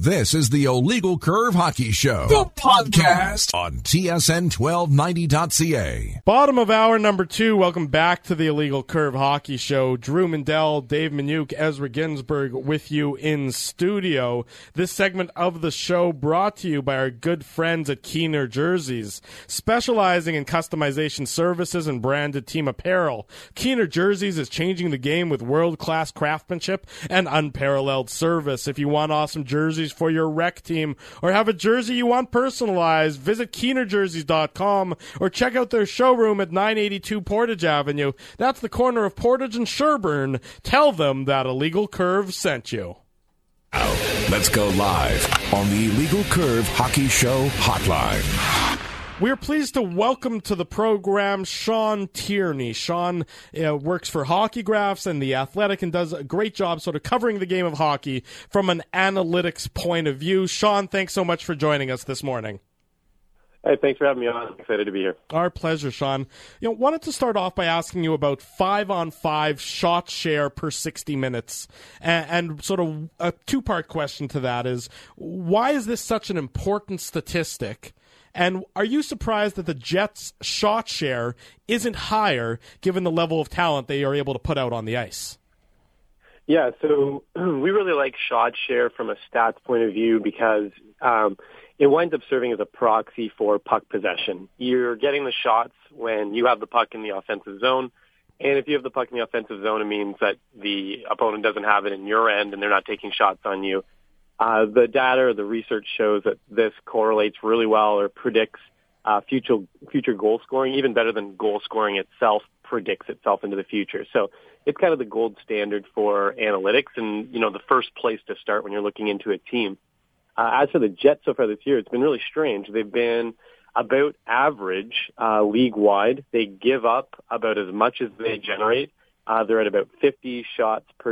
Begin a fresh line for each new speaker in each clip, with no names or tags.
This is the Illegal Curve Hockey Show, the podcast on TSN1290.ca.
Bottom of hour number 2. Welcome back to the Illegal Curve Hockey Show. Drew Mindell, Dave Minuk, Ezra Ginsburg with you in studio. This segment of the show brought to you by our good friends at Keener Jerseys. Specializing in customization services and branded team apparel, Keener Jerseys is changing the game with world-class craftsmanship and unparalleled service. If you want awesome jerseys for your rec team or have a jersey you want personalized, visit KeenerJerseys.com or check out their showroom at 982 Portage Avenue. That's the corner of Portage and Sherbourne. Tell them that Illegal Curve sent you.
Let's go live on the Illegal Curve Hockey Show hotline.
We're pleased to welcome to the program Sean Tierney. Sean works for Hockeygraphs and The Athletic and does a great job sort of covering the game of hockey from an analytics point of view. Sean, thanks so much for joining us this morning.
Hey, thanks for having me on. I'm excited to be here.
Our pleasure, Sean. Wanted to start off by asking you about 5-on-5 shot share per 60 minutes. And sort of a two-part question to that is, why is this such an important statistic? And are you surprised that the Jets' shot share isn't higher given the level of talent they are able to put out on the ice?
Yeah, so we really like shot share from a stats point of view because it winds up serving as a proxy for puck possession. You're getting the shots when you have the puck in the offensive zone, and if you have the puck in the offensive zone, it means that the opponent doesn't have it in your end and they're not taking shots on you. The data or the research shows that this correlates really well or predicts future goal scoring, even better than goal scoring itself predicts itself into the future. So it's kind of the gold standard for analytics and, the first place to start when you're looking into a team. As for the Jets so far this year, it's been really strange. They've been about average league-wide. They give up about as much as they generate. They're at about 50 shots per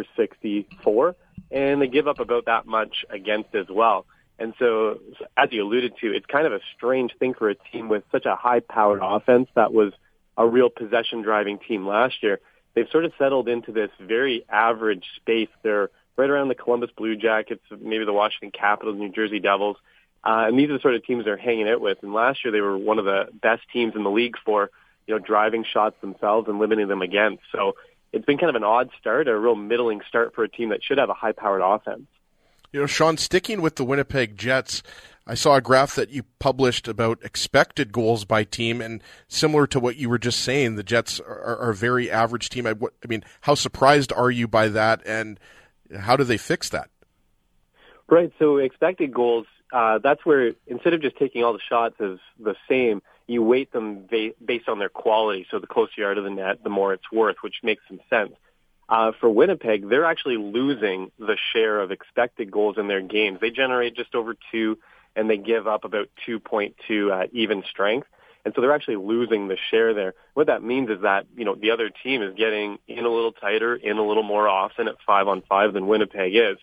64. And they give up about that much against as well. And so, as you alluded to, it's kind of a strange thing for a team with such a high-powered offense that was a real possession-driving team last year. They've sort of settled into this very average space. They're right around the Columbus Blue Jackets, maybe the Washington Capitals, New Jersey Devils. And these are the sort of teams they're hanging out with. And last year they were one of the best teams in the league for, driving shots themselves and limiting them against. So it's been kind of an odd start, a real middling start for a team that should have a high-powered offense.
Sean, sticking with the Winnipeg Jets, I saw a graph that you published about expected goals by team, and similar to what you were just saying, the Jets are a very average team. I mean, how surprised are you by that, and how do they fix that?
Right, so expected goals, that's where instead of just taking all the shots as the same, you weight them based on their quality. So the closer you are to the net, the more it's worth, which makes some sense. For Winnipeg, they're actually losing the share of expected goals in their games. They generate just over 2, and they give up about 2.2 at even strength. And so they're actually losing the share there. What that means is that, the other team is getting in a little tighter, in a little more often at 5-on-5 than Winnipeg is.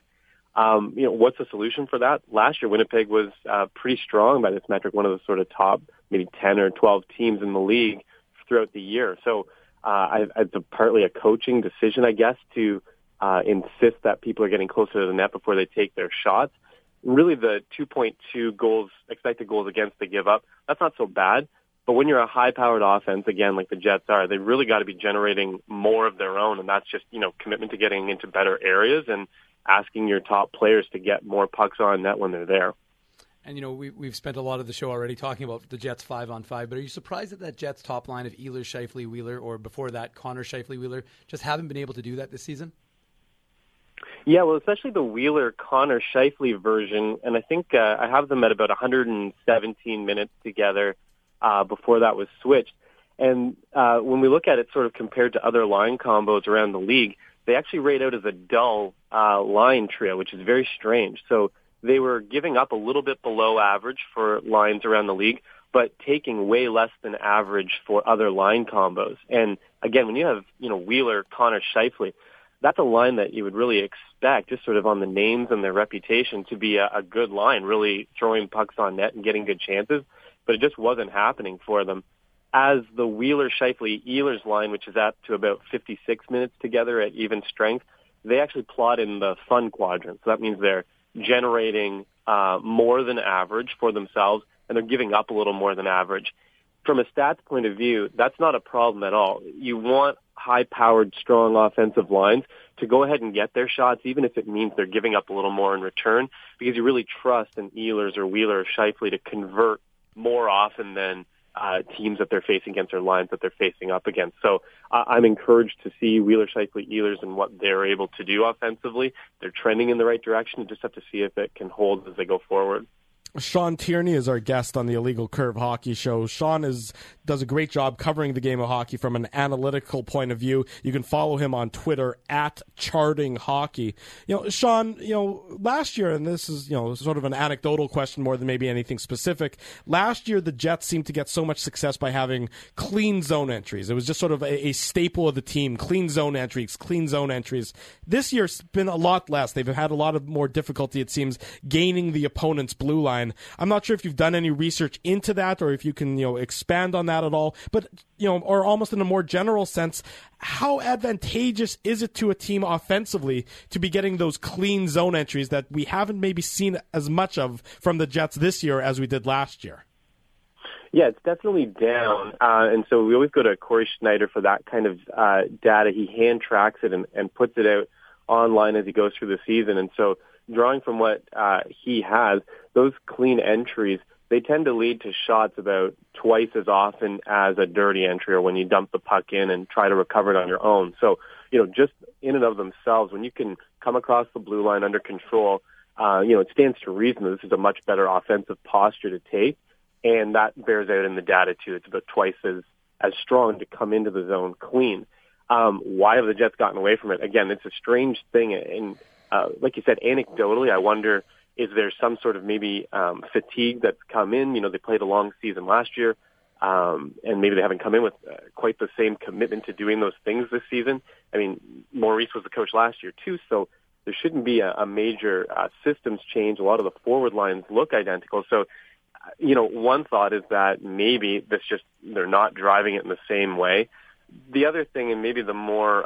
What's the solution for that? Last year, Winnipeg was pretty strong by this metric, one of the sort of top maybe 10 or 12 teams in the league throughout the year. So it's partly a coaching decision, I guess, to insist that people are getting closer to the net before they take their shots. Really, the 2.2 goals, expected goals against they give up, that's not so bad. But when you're a high-powered offense, again, like the Jets are, they really got to be generating more of their own, and that's just, commitment to getting into better areas and asking your top players to get more pucks on net when they're there.
And, we've spent a lot of the show already talking about the Jets 5-on-5, but are you surprised that Jets top line of Ehlers, Scheifele, Wheeler, or before that, Connor, Scheifele, Wheeler, just haven't been able to do that this season?
Yeah, well, especially the Wheeler, Connor, Scheifele version, and I think I have them at about 117 minutes together before that was switched. And when we look at it sort of compared to other line combos around the league, they actually rate out as a dull line trio, which is very strange. So they were giving up a little bit below average for lines around the league, but taking way less than average for other line combos. And again, when you have, Wheeler, Connor, Scheifele, that's a line that you would really expect, just sort of on the names and their reputation, to be a good line, really throwing pucks on net and getting good chances. But it just wasn't happening for them. As the Wheeler, Scheifele, Ehlers line, which is up to about 56 minutes together at even strength, they actually plot in the fun quadrant. So that means they're generating more than average for themselves, and they're giving up a little more than average. From a stats point of view, that's not a problem at all. You want high-powered, strong offensive lines to go ahead and get their shots, even if it means they're giving up a little more in return, because you really trust an Ehlers or Wheeler or Scheifele to convert more often than teams that they're facing against or lines that they're facing up against. So I'm encouraged to see Wheeler, Scheifele, Ehlers and what they're able to do offensively. They're trending in the right direction. You just have to see if it can hold as they go forward.
Sean Tierney is our guest on the Illegal Curve Hockey Show. Sean does a great job covering the game of hockey from an analytical point of view. You can follow him on Twitter at Charting Hockey. Sean, last year, and this is, sort of an anecdotal question more than maybe anything specific. Last year, the Jets seemed to get so much success by having clean zone entries. It was just sort of a staple of the team, clean zone entries. This year's been a lot less. They've had a lot of more difficulty, it seems, gaining the opponent's blue line. I'm not sure if you've done any research into that or if you can, expand on that at all, but, or almost in a more general sense, how advantageous is it to a team offensively to be getting those clean zone entries that we haven't maybe seen as much of from the Jets this year as we did last year?
Yeah, it's definitely down. And so we always go to Corey Schneider for that kind of data. He hand tracks it and puts it out online as he goes through the season. And so drawing from what he has, those clean entries, they tend to lead to shots about twice as often as a dirty entry or when you dump the puck in and try to recover it on your own. So, just in and of themselves, when you can come across the blue line under control, it stands to reason that this is a much better offensive posture to take, and that bears out in the data too. It's about twice as strong to come into the zone clean. Why have the Jets gotten away from it? Again, it's a strange thing, and like you said, anecdotally, I wonder, is there some sort of maybe fatigue that's come in? They played a long season last year, and maybe they haven't come in with quite the same commitment to doing those things this season. I mean, Maurice was the coach last year too, so there shouldn't be a major systems change. A lot of the forward lines look identical. So, one thought is that maybe they're not driving it in the same way. The other thing, and maybe the more,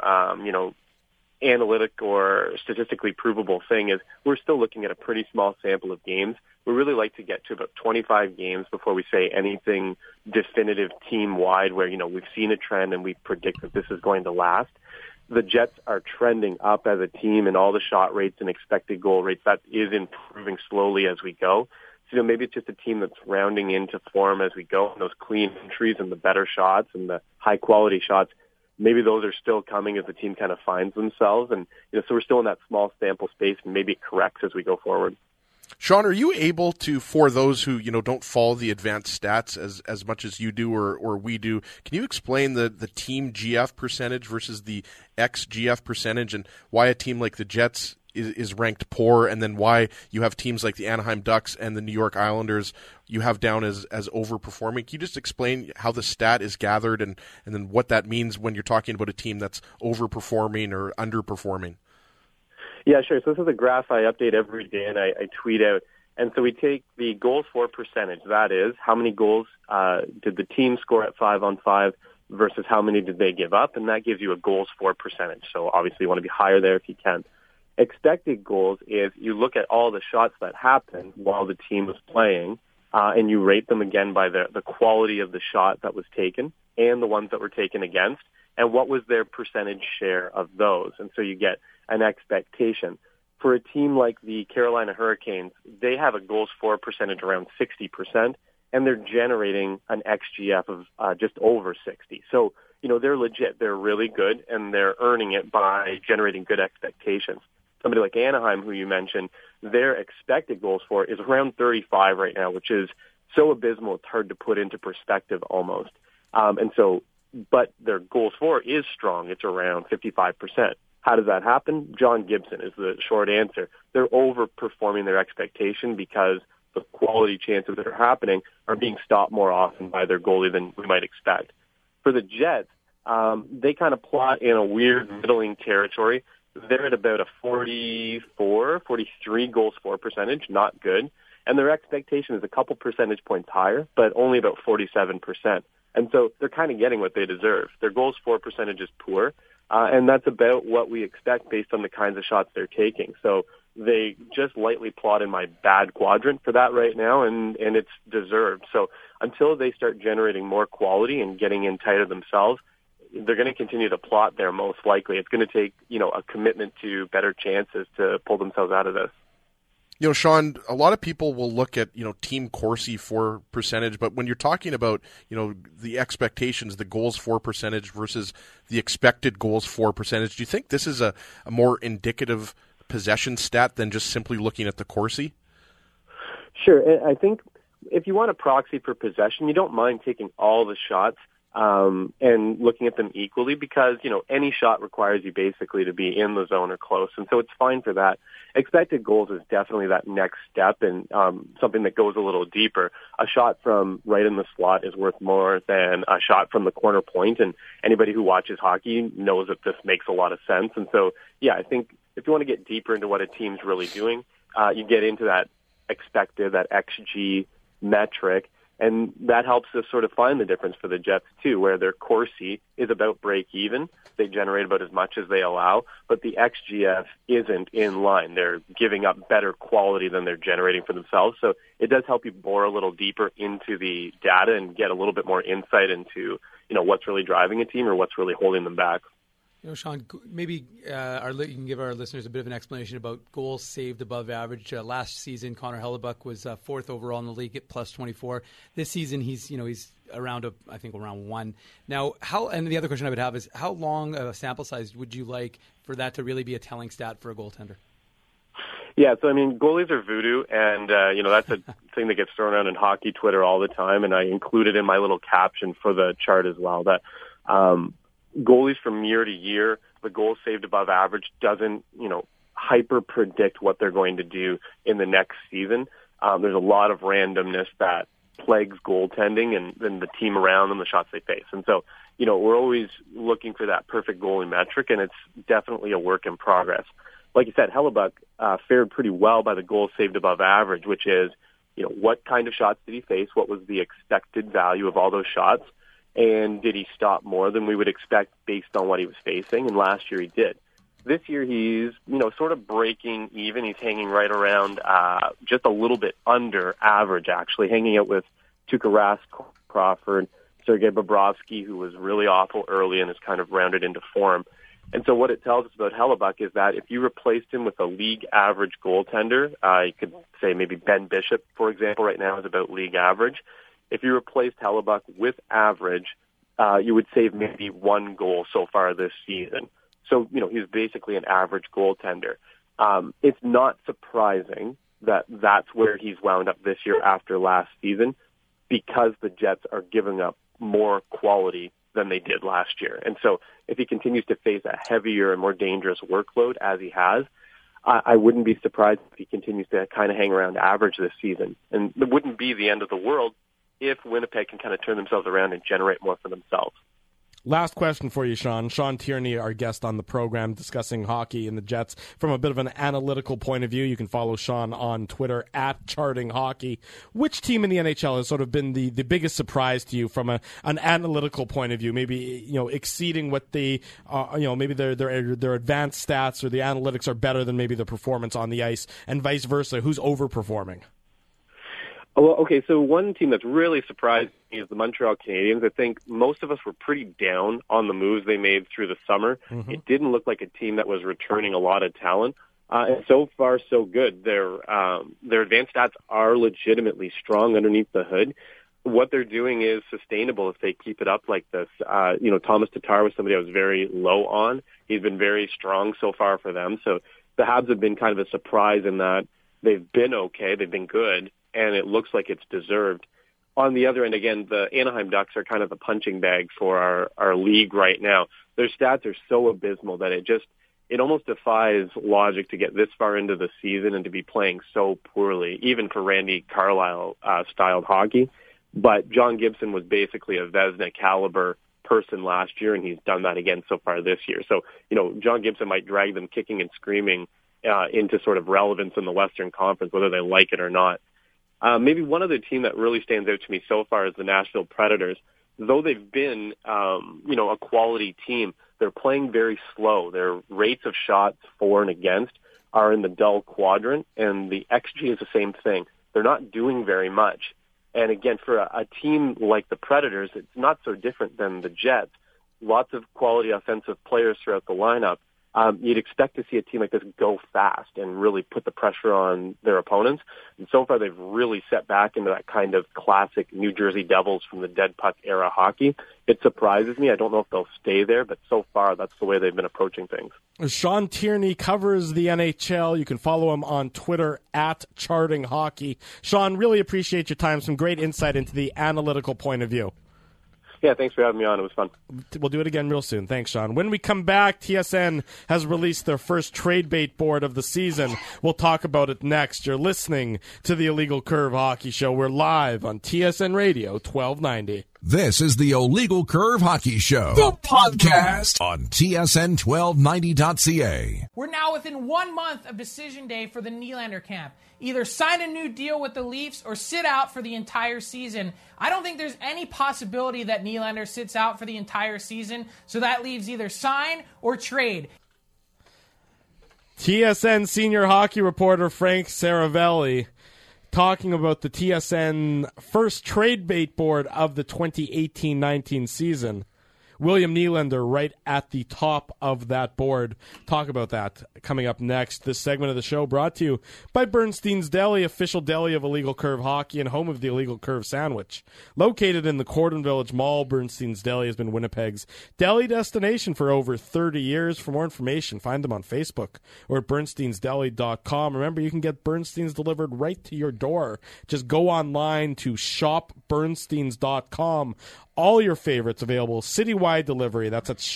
analytic or statistically provable thing, is we're still looking at a pretty small sample of games. We really like to get to about 25 games before we say anything definitive team-wide where, we've seen a trend and we predict that this is going to last. The Jets are trending up as a team, and all the shot rates and expected goal rates, that is improving slowly as we go. So, maybe it's just a team that's rounding into form as we go, and those clean entries and the better shots and the high-quality shots, maybe those are still coming as the team kind of finds themselves. And, so we're still in that small sample space, and maybe it corrects as we go forward.
Sean, are you able to, for those who, don't follow the advanced stats as much as you do or we do, can you explain the team GF percentage versus the XGF percentage and why a team like the Jets is ranked poor, and then why you have teams like the Anaheim Ducks and the New York Islanders you have down as overperforming? Can you just explain how the stat is gathered and then what that means when you're talking about a team that's overperforming or underperforming?
Yeah, sure. So this is a graph I update every day and I tweet out. And so we take the goals for percentage. That is, how many goals did the team score at 5-on-5 versus how many did they give up? And that gives you a goals for percentage. So obviously you want to be higher there if you can. Expected goals is you look at all the shots that happened while the team was playing, and you rate them again by the quality of the shot that was taken and the ones that were taken against, and what was their percentage share of those. And so you get an expectation. For a team like the Carolina Hurricanes, they have a goals for percentage around 60%, and they're generating an XGF of just over 60. So, they're legit. They're really good, and they're earning it by generating good expectations. Somebody like Anaheim, who you mentioned, their expected goals for is around 35 right now, which is so abysmal it's hard to put into perspective almost. But their goals for is strong. It's around 55%. How does that happen? John Gibson is the short answer. They're overperforming their expectation because the quality chances that are happening are being stopped more often by their goalie than we might expect. For the Jets, they kind of plot in a weird middling territory. They're at about a 44, 43 goals for percentage, not good. And their expectation is a couple percentage points higher, but only about 47%. And so they're kind of getting what they deserve. Their goals for percentage is poor, and that's about what we expect based on the kinds of shots they're taking. So, they just lightly plot in my bad quadrant for that right now, and it's deserved. So until they start generating more quality and getting in tighter themselves, they're going to continue to plot there most likely. It's going to take, a commitment to better chances to pull themselves out of this.
Sean, a lot of people will look at, team Corsi for percentage, but when you're talking about, the expectations, the goals for percentage versus the expected goals for percentage, do you think this is a more indicative possession stat than just simply looking at the Corsi?
Sure. I think if you want a proxy for possession, you don't mind taking all the shots and looking at them equally because, any shot requires you basically to be in the zone or close. And so it's fine for that. Expected goals is definitely that next step and something that goes a little deeper. A shot from right in the slot is worth more than a shot from the corner point. And anybody who watches hockey knows that this makes a lot of sense. And so, I think if you want to get deeper into what a team's really doing, you get into that expected, that XG metric. And that helps us sort of find the difference for the Jets, too, where their Corsi is about break even. They generate about as much as they allow, but the XGF isn't in line. They're giving up better quality than they're generating for themselves. So it does help you bore a little deeper into the data and get a little bit more insight into, what's really driving a team or what's really holding them back.
Sean, maybe you can give our listeners a bit of an explanation about goals saved above average. Last season, Connor Hellebuyck was fourth overall in the league at plus 24. This season, he's around around 1. Now, and the other question I would have is how long a sample size would you like for that to really be a telling stat for a goaltender?
Yeah, so goalies are voodoo, and that's a thing that gets thrown around in hockey Twitter all the time, and I included in my little caption for the chart as well that. Goalies from year to year, the goals saved above average doesn't, hyper predict what they're going to do in the next season. There's a lot of randomness that plagues goaltending and the team around them, the shots they face. And so, we're always looking for that perfect goalie metric, and it's definitely a work in progress. Like you said, Hellebuyck fared pretty well by the goals saved above average, which is, what kind of shots did he face? What was the expected value of all those shots? And did he stop more than we would expect based on what he was facing? And last year he did. This year he's, sort of breaking even. He's hanging right around just a little bit under average, actually, hanging out with Tuukka Rask, Crawford, Sergei Bobrovsky, who was really awful early and has kind of rounded into form. And so what it tells us about Hellebuyck is that if you replaced him with a league average goaltender, you could say maybe Ben Bishop, for example, right now is about league average. If you replaced Hellebuyck with average, you would save maybe 1 goal so far this season. So, he's basically an average goaltender. It's not surprising that that's where he's wound up this year after last season because the Jets are giving up more quality than they did last year. And so if he continues to face a heavier and more dangerous workload as he has, I wouldn't be surprised if he continues to kind of hang around average this season. And it wouldn't be the end of the world if Winnipeg can kind of turn themselves around and generate more for themselves.
Last question for you, Sean. Sean Tierney, our guest on the program, discussing hockey and the Jets from a bit of an analytical point of view. You can follow Sean on Twitter at Charting Hockey. Which team in the NHL has sort of been the biggest surprise to you from an analytical point of view? Maybe exceeding what maybe their advanced stats or the analytics are better than maybe the performance on the ice, and vice versa. Who's overperforming?
Well, okay, so one team that's really surprised me is the Montreal Canadiens. I think most of us were pretty down on the moves they made through the summer. Mm-hmm. It didn't look like a team that was returning a lot of talent. And so far, so good. Their advanced stats are legitimately strong underneath the hood. What they're doing is sustainable if they keep it up like this. Thomas Tatar was somebody I was very low on. He's been very strong so far for them. So the Habs have been kind of a surprise in that they've been okay, they've been good, and it looks like it's deserved. On the other end, again, the Anaheim Ducks are kind of the punching bag for our league right now. Their stats are so abysmal that it almost defies logic to get this far into the season and to be playing so poorly, even for Randy Carlyle-styled hockey. But John Gibson was basically a Vezina caliber person last year, and he's done that again so far this year. So, John Gibson might drag them kicking and screaming into sort of relevance in the Western Conference, whether they like it or not. Maybe one other team that really stands out to me so far is the Nashville Predators. Though they've been, a quality team, they're playing very slow. Their rates of shots for and against are in the dull quadrant, and the XG is the same thing. They're not doing very much. And again, for a team like the Predators, it's not so different than the Jets. Lots of quality offensive players throughout the lineup. You'd expect to see a team like this go fast and really put the pressure on their opponents. And so far, they've really set back into that kind of classic New Jersey Devils from the dead puck era hockey. It surprises me. I don't know if they'll stay there, but so far, that's the way they've been approaching things.
Sean Tierney covers the NHL. You can follow him on Twitter at Charting Hockey. Sean, really appreciate your time. Some great insight into the analytical point of view.
Yeah, thanks for having me on. It was fun.
We'll do it again real soon. Thanks, Sean. When we come back, TSN has released their first trade bait board of the season. We'll talk about it next. You're listening to the Illegal Curve Hockey Show. We're live on TSN Radio 1290.
This is the Illegal Curve Hockey Show, the podcast on TSN1290.ca.
We're now within 1 month of decision day for the Nylander camp. Either sign a new deal with the Leafs or sit out for the entire season. I don't think there's any possibility that Nylander sits out for the entire season, so that leaves either sign or trade.
TSN senior hockey reporter Frank Saravelli talking about the TSN first trade bait board of the 2018-19 season. William Nylander right at the top of that board. Talk about that coming up next. This segment of the show brought to you by Bernstein's Deli, official deli of Illegal Curve Hockey and home of the Illegal Curve Sandwich. Located in the Cordon Village Mall, Bernstein's Deli has been Winnipeg's deli destination for over 30 years. For more information, find them on Facebook or at bernsteinsdeli.com. Remember, you can get Bernstein's delivered right to your door. Just go online to shopbernsteins.com. All your favorites available citywide delivery. That's at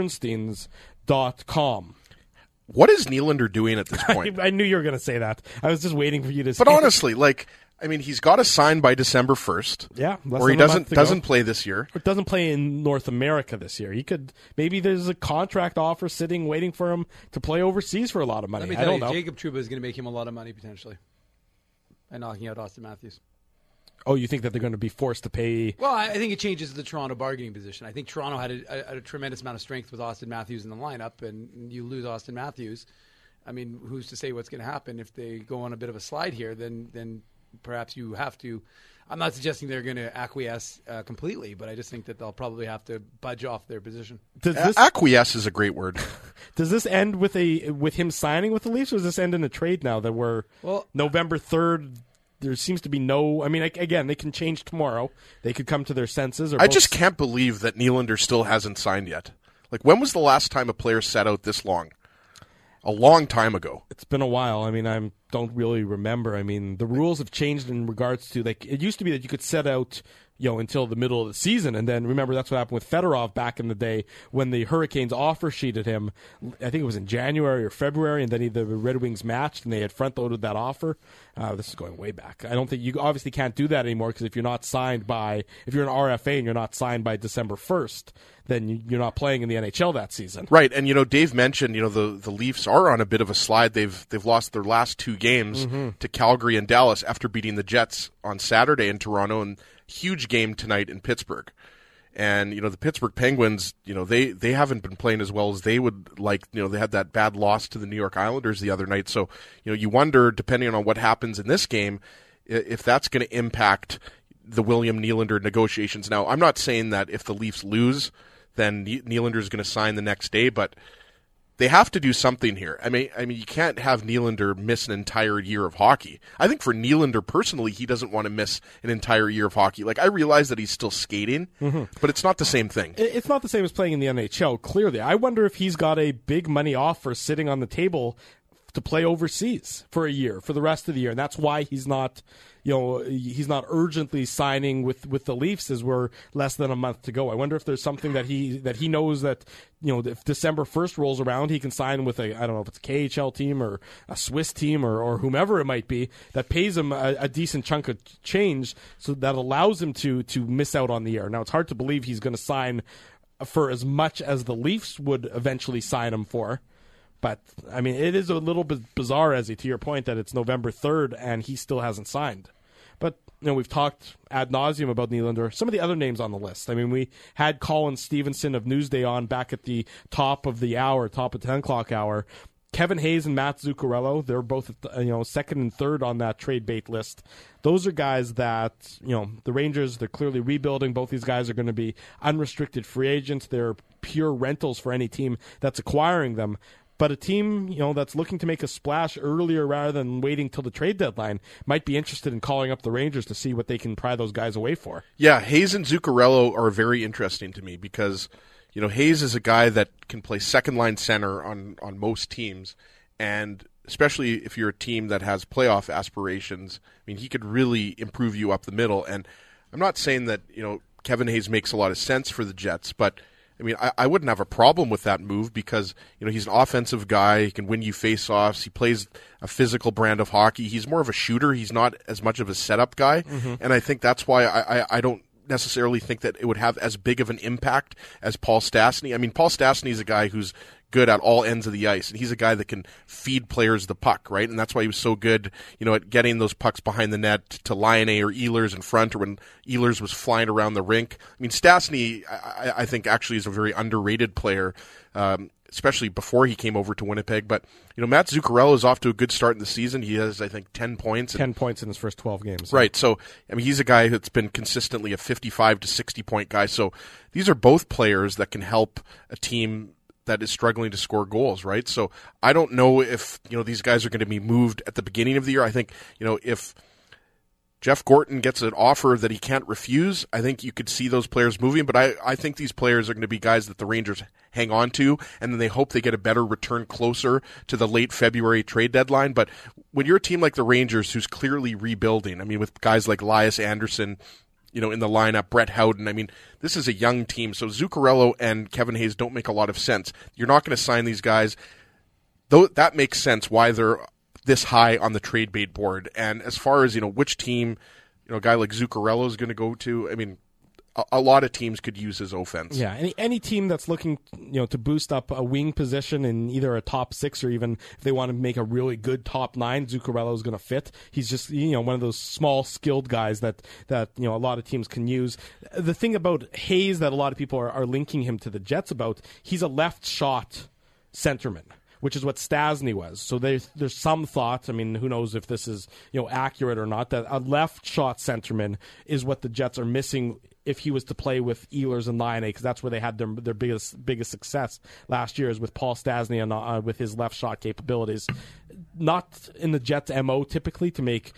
shopbernsteins.com.
What is Nylander doing at this point?
I knew you were going to say that. I was just waiting for you to say
But honestly, he's got to sign by December 1st.
Yeah.
Or he doesn't play this year.
It doesn't play in North America this year. Maybe there's a contract offer sitting waiting for him to play overseas for a lot of money.
Let me
I don't
know.
know.
Jacob Trouba is going to make him a lot of money potentially by knocking out Austin Matthews.
Oh, you think that they're going to be forced to pay?
Well, I think it changes the Toronto bargaining position. I think Toronto had a tremendous amount of strength with Austin Matthews in the lineup, and you lose Austin Matthews. I mean, who's to say what's going to happen if they go on a bit of a slide here? Then perhaps you have to. I'm not suggesting they're going to acquiesce completely, but I just think that they'll probably have to budge off their position.
Acquiesce is a great word.
Does this end with him signing with the Leafs, or does this end in a trade now that we're November 3rd? There seems to be no. I mean, again, they can change tomorrow. They could come to their senses.
I just can't believe that Nylander still hasn't signed yet. When was the last time a player sat out this long? A long time ago.
It's been a while. I mean, I don't really remember. I mean, the rules have changed in regards to it used to be that you could set out, until the middle of the season, and then remember that's what happened with Fedorov back in the day when the Hurricanes offer sheeted him. I think it was in January or February, and then the Red Wings matched, and they had front loaded that offer. This is going way back. I don't think you obviously can't do that anymore because if you're not signed if you're an RFA and you're not signed by December 1st, then you're not playing in the NHL that season.
Right, and Dave mentioned the Leafs are on a bit of a slide. They've lost their last two games to Calgary and Dallas after beating the Jets on Saturday in Toronto, and huge game tonight in Pittsburgh. And the Pittsburgh Penguins, they haven't been playing as well as they would like. They had that bad loss to the New York Islanders the other night. So you wonder, depending on what happens in this game, if that's going to impact the William Nylander negotiations. Now, I'm not saying that if the Leafs lose, then Nylander is going to sign the next day, but they have to do something here. I mean, you can't have Nylander miss an entire year of hockey. I think for Nylander personally, he doesn't want to miss an entire year of hockey. I realize that he's still skating, but it's not the same thing.
It's not the same as playing in the NHL, clearly. I wonder if he's got a big money offer sitting on the table to play overseas for a year, for the rest of the year, and that's why he's not urgently signing with the Leafs as we're less than a month to go. I wonder if there's something that he knows that if December 1st rolls around, he can sign with I don't know if it's a KHL team or a Swiss team or whomever it might be that pays him a decent chunk of change, so that allows him to miss out on the year. Now it's hard to believe he's going to sign for as much as the Leafs would eventually sign him for. But, I mean, it is a little bit bizarre, Ezzy, to your point, that it's November 3rd and he still hasn't signed. But, we've talked ad nauseum about Nylander. Some of the other names on the list. I mean, we had Colin Stevenson of Newsday on back at the top of the hour, top of 10 o'clock hour, Kevin Hayes and Matt Zuccarello, they're both second and third on that trade bait list. Those are guys that, the Rangers, they're clearly rebuilding. Both these guys are going to be unrestricted free agents. They're pure rentals for any team that's acquiring them. But a team, that's looking to make a splash earlier rather than waiting till the trade deadline might be interested in calling up the Rangers to see what they can pry those guys away for.
Yeah, Hayes and Zuccarello are very interesting to me because Hayes is a guy that can play second-line center on most teams, and especially if you're a team that has playoff aspirations, he could really improve you up the middle. And I'm not saying that, Kevin Hayes makes a lot of sense for the Jets, but, I wouldn't have a problem with that move because, he's an offensive guy. He can win you face-offs. He plays a physical brand of hockey. He's more of a shooter. He's not as much of a setup guy, and I think that's why I don't necessarily think that it would have as big of an impact as Paul Stastny. Paul Stastny is a guy who's good at all ends of the ice, and he's a guy that can feed players the puck, right? And that's why he was so good, at getting those pucks behind the net to Laine or Ehlers in front, or when Ehlers was flying around the rink. Stastny, I think, actually is a very underrated player, especially before he came over to Winnipeg. But, Matt Zuccarello is off to a good start in the season. He has, I think, 10 points.
10 points in his first 12 games.
Right. So, he's a guy that's been consistently a 55 to 60-point guy. So these are both players that can help a team that is struggling to score goals, right? So I don't know if, these guys are going to be moved at the beginning of the year. I think, if Jeff Gorton gets an offer that he can't refuse, I think you could see those players moving. But I think these players are going to be guys that the Rangers hang on to, and then they hope they get a better return closer to the late February trade deadline. But when you're a team like the Rangers, who's clearly rebuilding, with guys like Elias Anderson, in the lineup, Brett Howden, this is a young team. So Zuccarello and Kevin Hayes don't make a lot of sense. You're not going to sign these guys. Though that makes sense why they're this high on the trade bait board. And as far as, which team, a guy like Zuccarello is going to go to, a lot of teams could use his offense.
Yeah, any team that's looking, to boost up a wing position in either a top six or even if they want to make a really good top nine, Zuccarello is going to fit. He's just, one of those small skilled guys that a lot of teams can use. The thing about Hayes that a lot of people are linking him to the Jets about, he's a left shot centerman, which is what Stastny was. So there's some thought, who knows if this is, accurate or not, that a left shot centerman is what the Jets are missing if he was to play with Ehlers and Laine, because that's where they had their biggest success last year, is with Paul Stastny and with his left shot capabilities. Not in the Jets' MO typically to make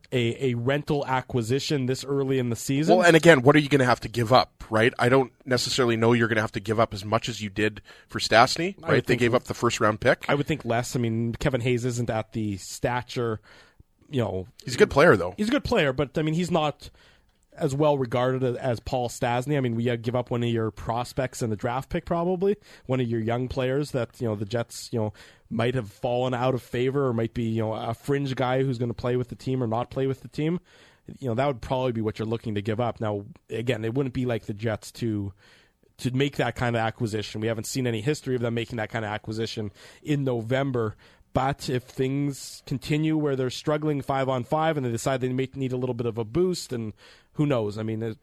a rental acquisition this early in the season.
Well, and again, what are you going to have to give up, right? I don't necessarily know you're going to have to give up as much as you did for Stastny, right? They gave up the first-round pick.
I would think less. Kevin Hayes isn't at the stature,
He's a good player, though.
He's a good player, but, he's not as well regarded as Paul Stastny. We give up one of your prospects in the draft pick, probably one of your young players that the Jets might have fallen out of favor, or might be a fringe guy who's going to play with the team or not play with the team. That would probably be what you're looking to give up. Now, again, it wouldn't be like the Jets to make that kind of acquisition. We haven't seen any history of them making that kind of acquisition in November. But if things continue where they're struggling 5-on-5 and they decide they may need a little bit of a boost, and who knows?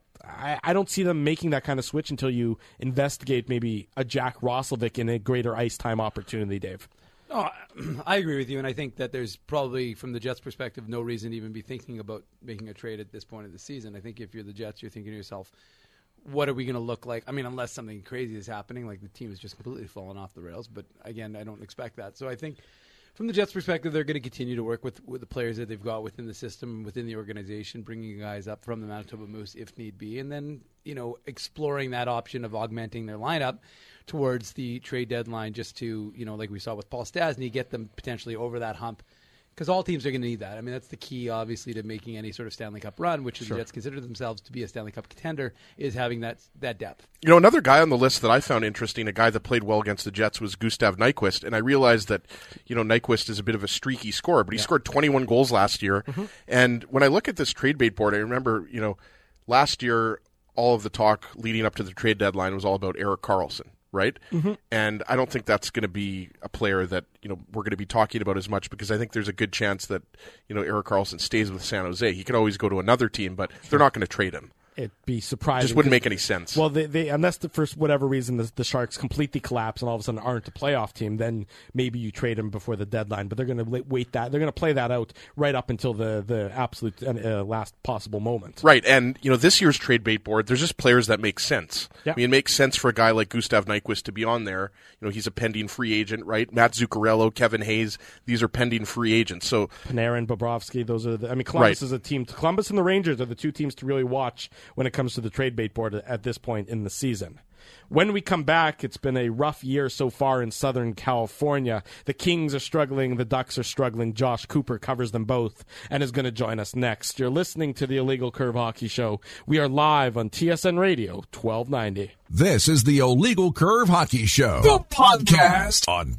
I don't see them making that kind of switch until you investigate maybe a Jack Roslovic in a greater ice time opportunity, Dave.
Oh, I agree with you, and I think that there's probably, from the Jets' perspective, no reason to even be thinking about making a trade at this point of the season. I think if you're the Jets, you're thinking to yourself, what are we going to look like? Unless something crazy is happening, like the team is just completely falling off the rails. But again, I don't expect that. So I think from the Jets' perspective, they're going to continue to work with the players that they've got within the system, within the organization, bringing guys up from the Manitoba Moose if need be, and then exploring that option of augmenting their lineup towards the trade deadline, just to like we saw with Paul Stastny, get them potentially over that hump. Because all teams are going to need that. That's the key, obviously, to making any sort of Stanley Cup run, which the Jets consider themselves to be a Stanley Cup contender, is having that depth.
Another guy on the list that I found interesting, a guy that played well against the Jets, was Gustav Nyquist. And I realized that, Nyquist is a bit of a streaky scorer, but he scored 21 goals last year. Mm-hmm. And when I look at this trade bait board, I remember, last year, all of the talk leading up to the trade deadline was all about Erik Karlsson. Right? Mm-hmm. And I don't think that's going to be a player that, we're going to be talking about as much, because I think there's a good chance that, Erik Karlsson stays with San Jose. He could always go to another team, but they're not going to trade him.
It'd be surprising.
Just wouldn't make any sense.
Well, they unless for whatever reason the Sharks completely collapse and all of a sudden aren't a playoff team, then maybe you trade them before the deadline. But they're going to wait that. They're going to play that out right up until the absolute last possible moment.
Right, and this year's trade bait board, there's just players that make sense.
Yeah.
I mean, it makes sense for a guy like Gustav Nyquist to be on there. He's a pending free agent, right? Matt Zuccarello, Kevin Hayes, these are pending free agents. So
Panarin, Bobrovsky, those are Columbus is a team. Columbus and the Rangers are the two teams to really watch when it comes to the trade bait board at this point in the season. When we come back, it's been a rough year so far in Southern California. The Kings are struggling. The Ducks are struggling. Josh Cooper covers them both and is going to join us next. You're listening to the Illegal Curve Hockey Show. We are live on TSN Radio 1290.
This is the Illegal Curve Hockey Show, the podcast on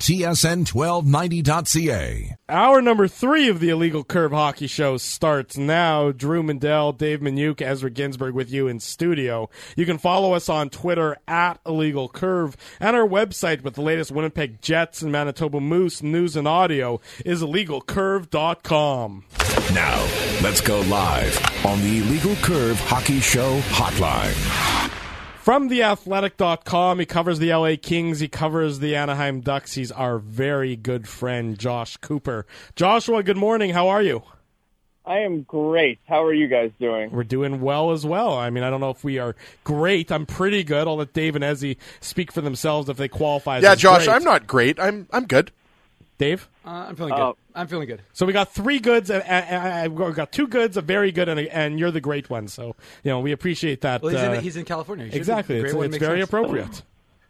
TSN1290.ca.
Hour number 3 of the Illegal Curve Hockey Show starts now. Drew Mandel, Dave Minuk, Ezra Ginsburg with you in studio. You can follow us on Twitter at Illegal Curve, and our website with the latest Winnipeg Jets and Manitoba Moose news and audio is illegalcurve.com.
Now, let's go live on the Illegal Curve Hockey Show hotline.
From theathletic.com, he covers the LA Kings, he covers the Anaheim Ducks. He's our very good friend, Josh Cooper. Joshua, good morning. How are you?
I am great. How are you guys doing?
We're doing well as well. I mean, I don't know if we are great. I'm pretty good. I'll let Dave and Ezzy speak for themselves if they qualify as
Josh,
great.
I'm not great. I'm good.
Dave?
I'm feeling good. I'm feeling good.
So we got 3 goods, and we got 2 goods, a very good, and you're the great one. So, we appreciate that.
Well, he's in California.
Exactly. It's very appropriate.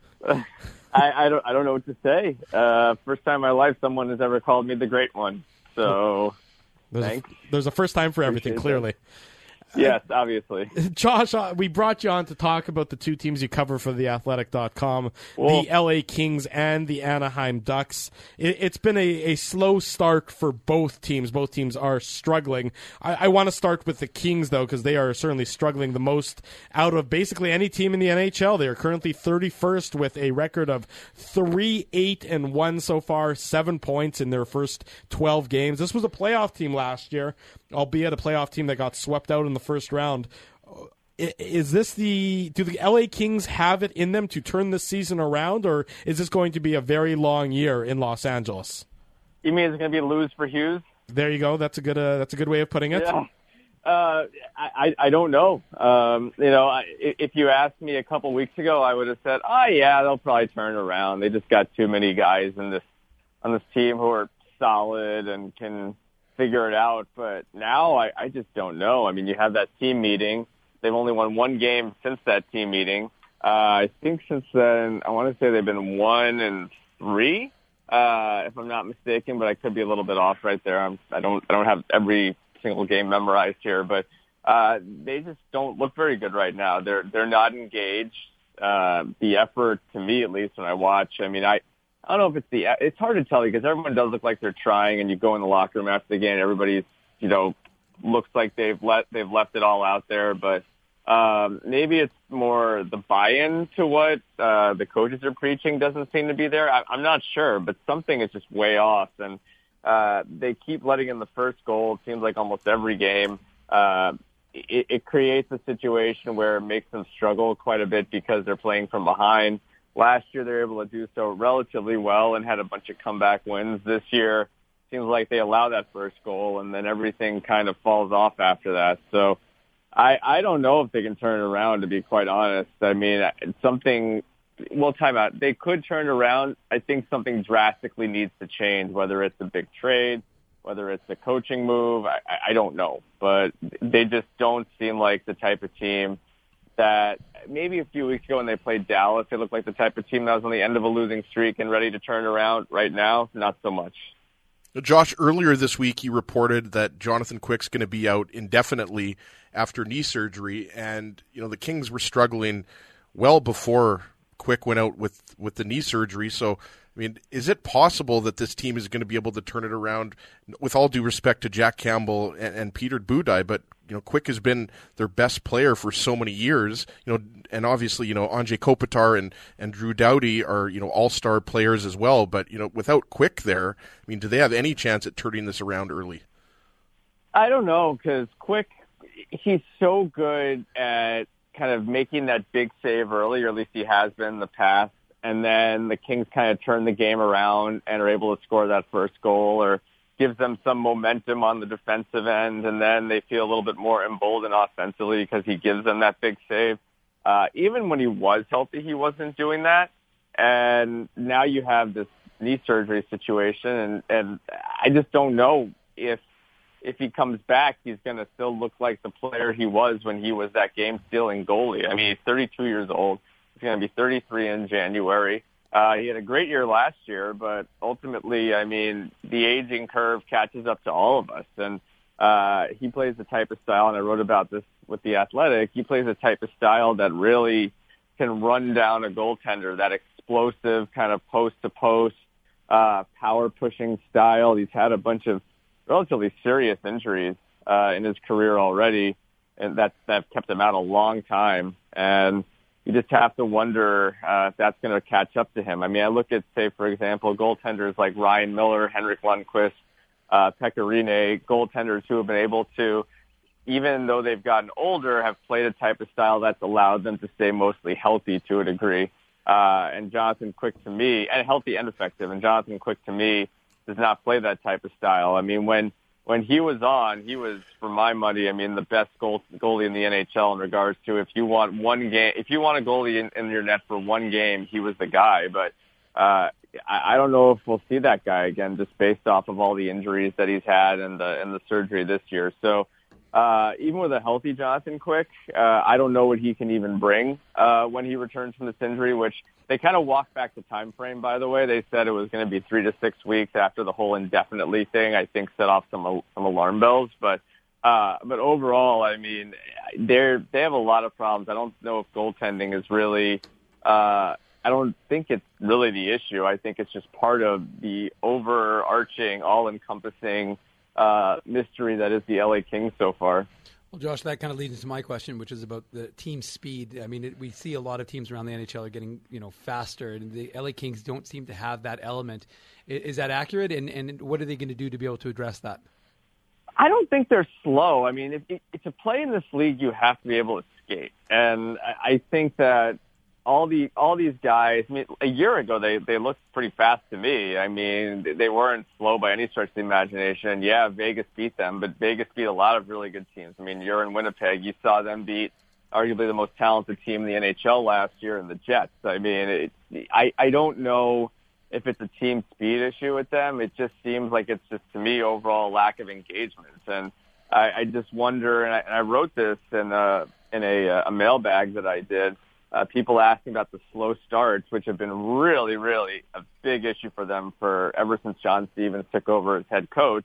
I don't know what to say. First time in my life someone has ever called me the great one. So, thanks.
There's a first time for everything, clearly.
Yes, obviously.
Josh, we brought you on to talk about the 2 teams you cover for theathletic.com, the LA Kings and the Anaheim Ducks. It's been a slow start for both teams. Both teams are struggling. I want to start with the Kings, though, because they are certainly struggling the most out of basically any team in the NHL. They are currently 31st with a record of 3-8-1 so far, 7 points in their first 12 games. This was a playoff team last year, albeit a playoff team that got swept out in the first round. Do the LA Kings have it in them to turn this season around, or is this going to be a very long year in Los Angeles?
You mean it's going to be a lose for Hughes?
There you go. That's a good way of putting it.
Yeah. I don't know. If you asked me a couple weeks ago, I would have said, they'll probably turn around. They just got too many guys on this team who are solid and can figure it out. But now I just don't know. I mean, you have that team meeting. They've only won 1 game since that team meeting. I think since then, I want to say they've been 1-3, if I'm not mistaken, but I could be a little bit off right there. I don't have every single game memorized here, but they just don't look very good right now. They're not engaged. The effort, to me at least, when I watch, I mean, I don't know if it's hard to tell because everyone does look like they're trying, and you go in the locker room after the game, everybody's, looks like they've left it all out there, but maybe it's more the buy-in to what the coaches are preaching doesn't seem to be there. I'm not sure, but something is just way off, and they keep letting in the first goal. It seems like almost every game. It creates a situation where it makes them struggle quite a bit because they're playing from behind. Last year they were able to do so relatively well and had a bunch of comeback wins. This year seems like they allow that first goal and then everything kind of falls off after that. So I don't know if they can turn it around, to be quite honest. I mean, time out. They could turn it around. I think something drastically needs to change, whether it's a big trade, whether it's a coaching move. I don't know. But they just don't seem like the type of team that maybe a few weeks ago when they played Dallas, they looked like the type of team that was on the end of a losing streak and ready to turn around. Right now, not so much.
Josh, earlier this week you reported that Jonathan Quick's going to be out indefinitely after knee surgery, and the Kings were struggling well before Quick went out with the knee surgery. So, I mean, is it possible that this team is going to be able to turn it around? With all due respect to Jack Campbell and Peter Budaj, but Quick has been their best player for so many years. And obviously, Anze Kopitar and Drew Doughty are all-star players as well. But without Quick there, I mean, do they have any chance at turning this around early?
I don't know, because Quick, he's so good at kind of making that big save early, or at least he has been in the past. And then the Kings kind of turn the game around and are able to score that first goal, or gives them some momentum on the defensive end. And then they feel a little bit more emboldened offensively because he gives them that big save. Even when he was healthy, he wasn't doing that. And now you have this knee surgery situation. And I just don't know if he comes back, he's going to still look like the player he was when he was that game-stealing goalie. I mean, he's 32 years old. He's going to be 33 in January. He had a great year last year, but ultimately, I mean, the aging curve catches up to all of us. And he plays the type of style, and I wrote about this with The Athletic, he plays a type of style that really can run down a goaltender, that explosive kind of post-to-post, power-pushing style. He's had a bunch of relatively serious injuries in his career already, and that kept him out a long time. And you just have to wonder if that's going to catch up to him. I mean, I look at, say, for example, goaltenders like Ryan Miller, Henrik Lundqvist, Pekka Rinne, goaltenders who have been able to, even though they've gotten older, have played a type of style that's allowed them to stay mostly healthy to a degree. And Jonathan Quick, to me, and healthy and effective, and Jonathan Quick, to me, does not play that type of style. I mean, when he was on, he was, for my money, I mean, the best goalie in the NHL in regards to if you want one game, if you want a goalie in your net for one game, he was the guy. But I don't know if we'll see that guy again, just based off of all the injuries that he's had and the surgery this year. So even with a healthy Jonathan Quick, I don't know what he can even bring when he returns from this injury, which they kind of walked back the time frame, by the way. They said it was going to be 3 to 6 weeks after the whole indefinitely thing, I think set off some alarm bells. But overall, I mean, they have a lot of problems. I don't know if goaltending is really, I don't think it's really the issue. I think it's just part of the overarching, all-encompassing mystery that is the LA Kings so far.
Well, Josh, that kind of leads into my question, which is about the team speed. I mean, we see a lot of teams around the NHL are getting, faster, and the LA Kings don't seem to have that element. Is that accurate? And what are they going to do to be able to address that?
I don't think they're slow. I mean, if to play in this league, you have to be able to skate. And I think that all these guys, I mean, a year ago, they looked pretty fast to me. I mean, they weren't slow by any stretch of the imagination. Yeah, Vegas beat them, but Vegas beat a lot of really good teams. I mean, you're in Winnipeg. You saw them beat arguably the most talented team in the NHL last year in the Jets. I mean, I don't know if it's a team speed issue with them. It just seems like it's just, to me, overall lack of engagement. And I just wonder, and I wrote this in a mailbag that I did, people asking about the slow starts, which have been really, really a big issue for them ever since John Stevens took over as head coach.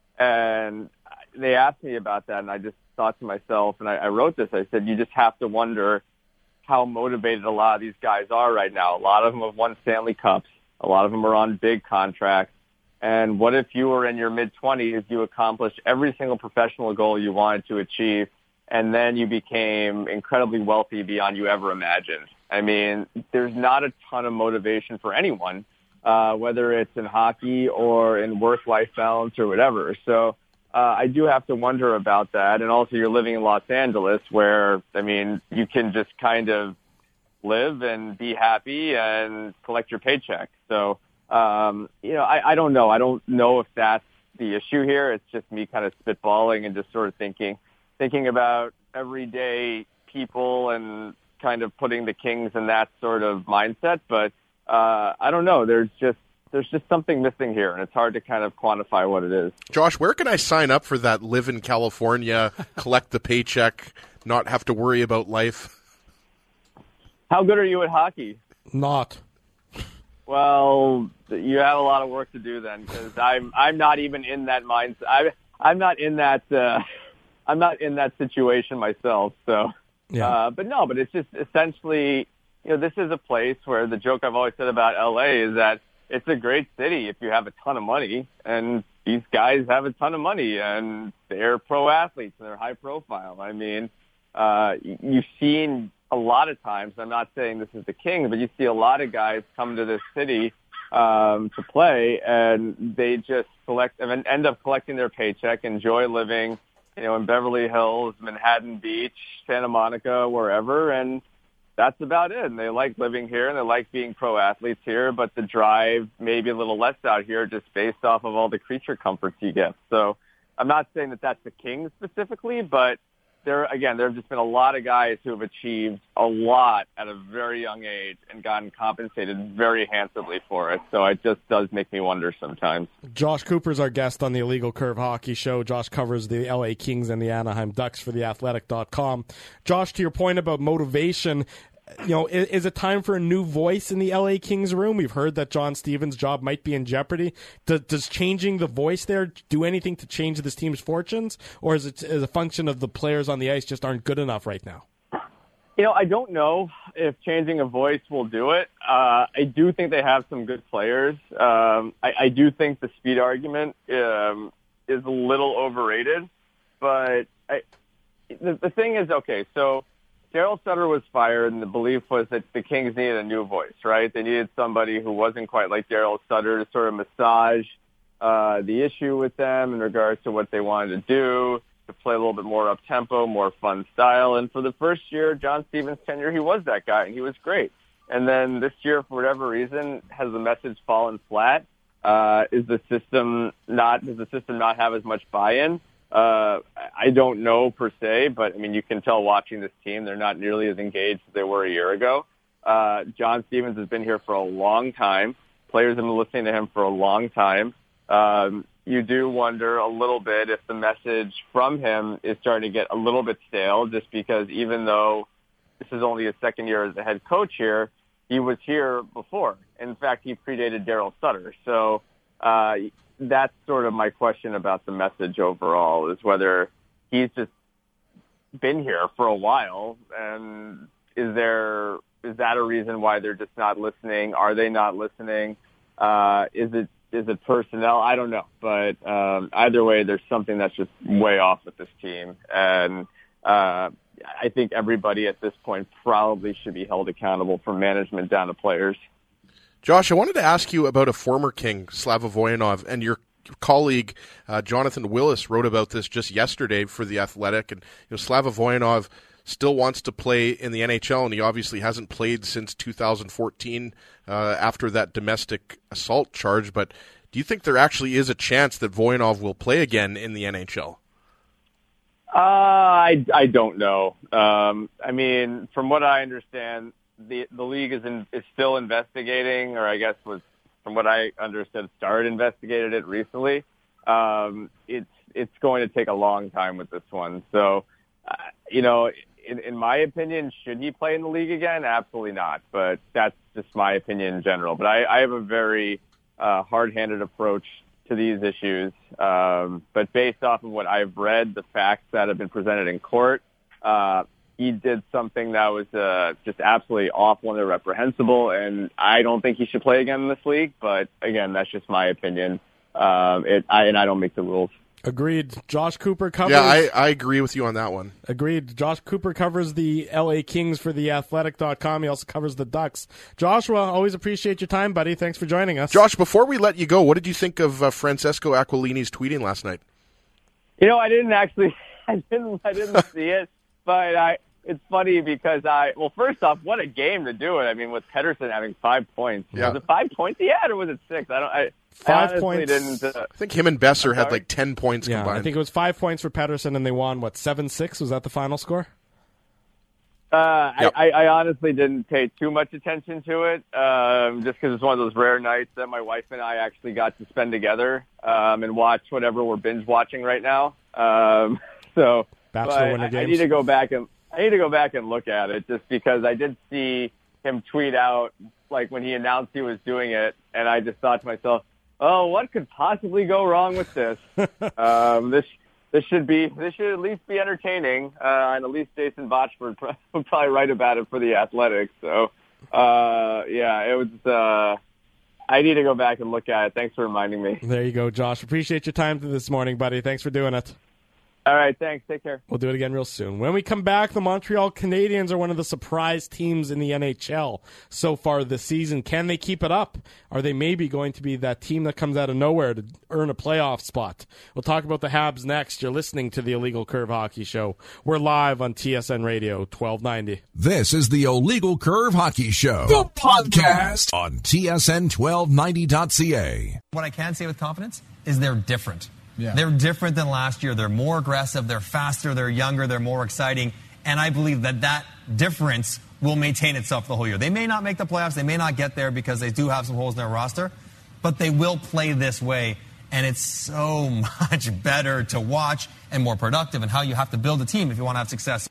And they asked me about that, and I just thought to myself, and I wrote this, I said, you just have to wonder how motivated a lot of these guys are right now. A lot of them have won Stanley Cups. A lot of them are on big contracts. And what if you were in your mid-20s, you accomplished every single professional goal you wanted to achieve, and then you became incredibly wealthy beyond you ever imagined? I mean, there's not a ton of motivation for anyone, whether it's in hockey or in work-life balance or whatever. So I do have to wonder about that. And also, you're living in Los Angeles where, I mean, you can just kind of live and be happy and collect your paycheck. So, I don't know. I don't know if that's the issue here. It's just me kind of spitballing and just sort of thinking about everyday people and kind of putting the Kings in that sort of mindset. But I don't know. There's just something missing here, and it's hard to kind of quantify what it is.
Josh, where can I sign up for that live in California, collect the paycheck, not have to worry about life?
How good are you at hockey?
Not.
Well, you have a lot of work to do then, because I'm not even in that mindset. I'm not in that situation myself. So,
yeah.
But it's just essentially, this is a place where the joke I've always said about LA is that it's a great city if you have a ton of money, and these guys have a ton of money, and they're pro athletes and they're high profile. I mean, you've seen a lot of times, I'm not saying this is the Kings, but you see a lot of guys come to this city to play, and they just end up collecting their paycheck, enjoy living, in Beverly Hills, Manhattan Beach, Santa Monica, wherever, and that's about it. And they like living here and they like being pro athletes here, but the drive maybe a little less out here just based off of all the creature comforts you get. So I'm not saying that that's the Kings specifically, but there have just been a lot of guys who have achieved a lot at a very young age and gotten compensated very handsomely for it. So it just does make me wonder sometimes.
Josh Cooper's our guest on the Illegal Curve Hockey Show. Josh covers the LA Kings and the Anaheim Ducks for theathletic.com. Josh, to your point about motivation, is it time for a new voice in the LA Kings room? We've heard that John Stevens' job might be in jeopardy. Does changing the voice there do anything to change this team's fortunes, or is it as a function of the players on the ice just aren't good enough right now?
I don't know if changing a voice will do it. I do think they have some good players. I do think the speed argument is a little overrated, but the thing is, okay, so Daryl Sutter was fired, and the belief was that the Kings needed a new voice, right? They needed somebody who wasn't quite like Daryl Sutter to sort of massage the issue with them in regards to what they wanted to do, to play a little bit more up-tempo, more fun style. And for the first year, John Stevens' tenure, he was that guy, and he was great. And then this year, for whatever reason, has the message fallen flat? Does the system not have as much buy-in? I don't know per se, but I mean, you can tell watching this team, they're not nearly as engaged as they were a year ago. John Stevens has been here for a long time. Players have been listening to him for a long time. You do wonder a little bit if the message from him is starting to get a little bit stale, just because even though this is only his second year as a head coach here, he was here before. In fact, he predated Daryl Sutter. So, that's sort of my question about the message overall, is whether he's just been here for a while, and is that a reason why they're just not listening? Are they not listening? Is it personnel? I don't know, but either way, there's something that's just way off with this team, and I think everybody at this point probably should be held accountable, from management down to players.
Josh, I wanted to ask you about a former King, Slava Voinov, and your colleague Jonathan Willis wrote about this just yesterday for The Athletic. And Slava Voinov still wants to play in the NHL, and he obviously hasn't played since 2014 after that domestic assault charge. But do you think there actually is a chance that Voinov will play again in the NHL?
I don't know. I mean, from what I understand, the league is still investigating, or I guess from what I understood, started investigating it recently. It's going to take a long time with this one. So, in my opinion, should he play in the league again? Absolutely not. But that's just my opinion in general. But I have a very hard-handed approach to these issues. But based off of what I've read, the facts that have been presented in court, he did something that was just absolutely awful and irreprehensible, and I don't think he should play again in this league. But again, that's just my opinion. I don't make the rules.
Agreed. Josh Cooper covers...
Yeah, I agree with you on that one.
Agreed. Josh Cooper covers the LA Kings for theathletic.com. He also covers the Ducks. Joshua, always appreciate your time, buddy. Thanks for joining us.
Josh, before we let you go, what did you think of Francesco Aquilini's tweeting last night?
I didn't see it. But it's funny because first off, what a game to do it. I mean, with Pettersson having 5 points.
Yeah.
Was it 5 points he had, or was it 6?
5 points.
I
think him and Besser had like 10 points combined.
I think it was 5 points for Pettersson, and they won, 7-6? Was that the final score?
Yep. I honestly didn't pay too much attention to it, just because it's one of those rare nights that my wife and I actually got to spend together and watch whatever we're binge watching right now.
Bachelor winner games.
I need to go back and look at it, just because I did see him tweet out like when he announced he was doing it, and I just thought to myself, "Oh, what could possibly go wrong with this? This should at least be entertaining." And at least Jason Botchford would probably write about it for The Athletic. So, it was. I need to go back and look at it. Thanks for reminding me.
There you go, Josh. Appreciate your time this morning, buddy. Thanks for doing it.
All right, thanks. Take care.
We'll do it again real soon. When we come back, the Montreal Canadiens are one of the surprise teams in the NHL so far this season. Can they keep it up? Are they maybe going to be that team that comes out of nowhere to earn a playoff spot? We'll talk about the Habs next. You're listening to the Illegal Curve Hockey Show. We're live on TSN Radio 1290.
This is the Illegal Curve Hockey Show, the podcast on TSN1290.ca.
What I can say with confidence is they're different.
Yeah.
They're different than last year. They're more aggressive, they're faster, they're younger, they're more exciting. And I believe that difference will maintain itself the whole year. They may not make the playoffs, they may not get there because they do have some holes in their roster, but they will play this way. And it's so much better to watch and more productive, and how you have to build a team if you want to have success.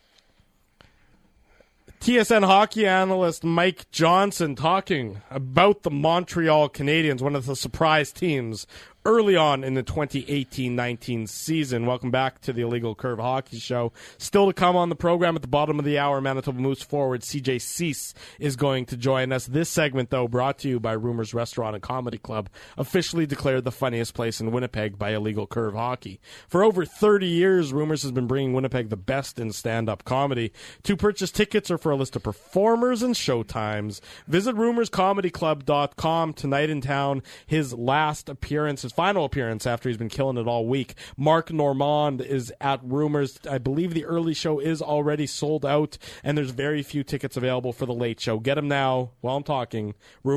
TSN hockey analyst Mike Johnson talking about the Montreal Canadiens, one of the surprise teams early on in the 2018-19 season. Welcome back to the Illegal Curve Hockey Show. Still to come on the program at the bottom of the hour, Manitoba Moose forward CJ Cease is going to join us. This segment, though, brought to you by Rumors Restaurant and Comedy Club, officially declared the funniest place in Winnipeg by Illegal Curve Hockey. For over 30 years, Rumors has been bringing Winnipeg the best in stand-up comedy. To purchase tickets or for a list of performers and showtimes, visit rumorscomedyclub.com. Tonight in town, his last appearance, his final appearance after he's been killing it all week. Mark Normand is at Rumors. I believe the early show is already sold out, and there's very few tickets available for the late show. Get them now while I'm talking.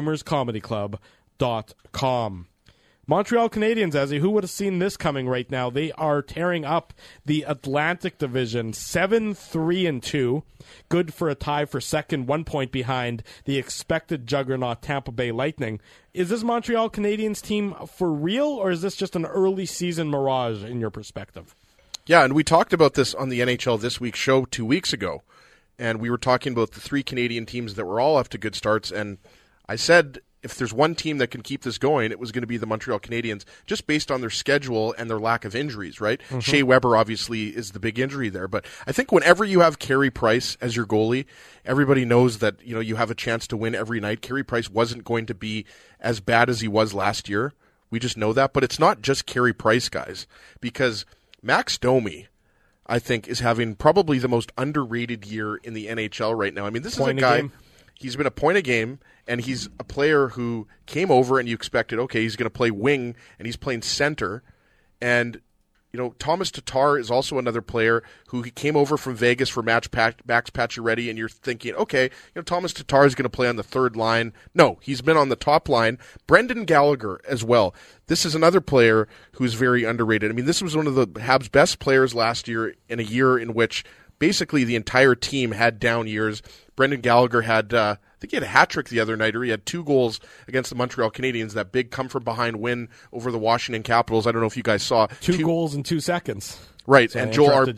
rumorscomedyclub.com. Montreal Canadiens, Ezzy, who would have seen this coming right now? They are tearing up the Atlantic Division 7-3-2. Good for a tie for second, 1 point behind the expected juggernaut Tampa Bay Lightning. Is this Montreal Canadiens team for real, or is this just an early season mirage in your perspective?
Yeah, and we talked about this on the NHL This Week show 2 weeks ago, and we were talking about the three Canadian teams that were all off to good starts, and I said if there's one team that can keep this going, it was going to be the Montreal Canadiens, just based on their schedule and their lack of injuries, right? Mm-hmm. Shea Weber obviously is the big injury there, but I think whenever you have Carey Price as your goalie, everybody knows that you have a chance to win every night. Carey Price wasn't going to be as bad as he was last year. We just know that, but it's not just Carey Price, guys, because Max Domi, I think, is having probably the most underrated year in the NHL right now. I mean, this is a guy, he's been a point a game, and he's a player who came over and you expected, okay, he's going to play wing, and he's playing center. And, Thomas Tatar is also another player who he came over from Vegas for Max Pacioretty, and you're thinking, okay, Thomas Tatar is going to play on the third line. No, he's been on the top line. Brendan Gallagher as well. This is another player who's very underrated. I mean, this was one of the Habs' best players last year in a year in which basically the entire team had down years. Brendan Gallagher had, I think he had a hat trick the other night, or he had 2 goals against the Montreal Canadiens, that big come-from-behind win over the Washington Capitals. I don't know if you guys saw.
2 goals in 2 seconds.
Right,
so
and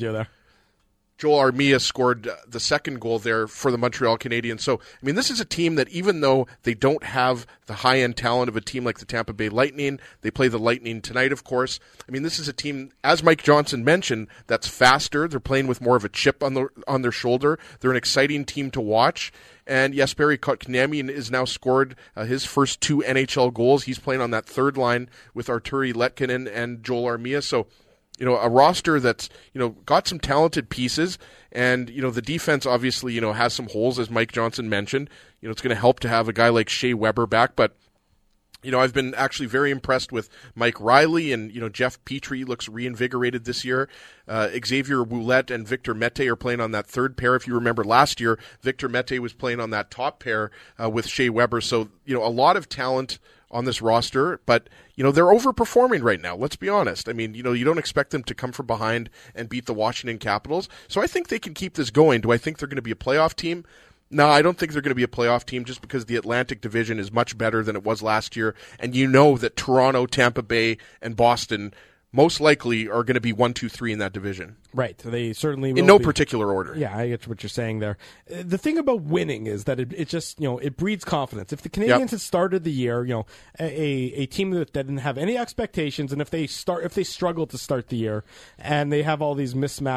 Joel Armia scored the second goal there for the Montreal Canadiens. So, I mean, this is a team that even though they don't have the high-end talent of a team like the Tampa Bay Lightning, they play the Lightning tonight, of course. I mean, this is a team, as Mike Johnson mentioned, that's faster. They're playing with more of a chip on their shoulder. They're an exciting team to watch. And Jesperi Kotkaniemi has now scored his first 2 NHL goals. He's playing on that third line with Arturi Letkinen and Joel Armia. So, a roster that's, got some talented pieces, and, the defense obviously, has some holes, as Mike Johnson mentioned. It's going to help to have a guy like Shea Weber back, but, I've been actually very impressed with Mike Riley, and, Jeff Petrie looks reinvigorated this year. Xavier Ouellet and Victor Mete are playing on that third pair. If you remember last year, Victor Mete was playing on that top pair with Shea Weber. So, a lot of talent on this roster, but, they're overperforming right now. Let's be honest. I mean, you don't expect them to come from behind and beat the Washington Capitals. So I think they can keep this going. Do I think they're going to be a playoff team? No, I don't think they're going to be a playoff team, just because the Atlantic Division is much better than it was last year. And that Toronto, Tampa Bay, and Boston most likely are going to be 1, 2, 3 in that division.
Right. They certainly will
in no particular order.
Yeah, I get what you're saying there. The thing about winning is that it just, it breeds confidence. If the Canadiens had started the year, a team that didn't have any expectations, and if they struggle to start the year and they have all these mismatch of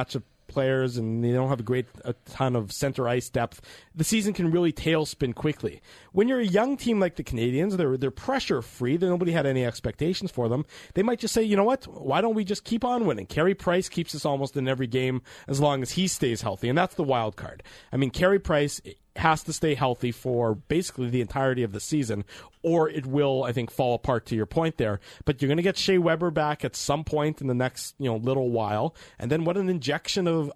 players and they don't have a ton of center ice depth, the season can really tailspin quickly. When you're a young team like the Canadiens, they're pressure free. Nobody had any expectations for them. They might just say, you know what? Why don't we just keep on winning? Carey Price keeps us almost in every game as long as he stays healthy, and that's the wild card. I mean, Carey Price has to stay healthy for basically the entirety of the season, or it will, I think, fall apart to your point there. But you're going to get Shea Weber back at some point in the next, little while, and then what an injection of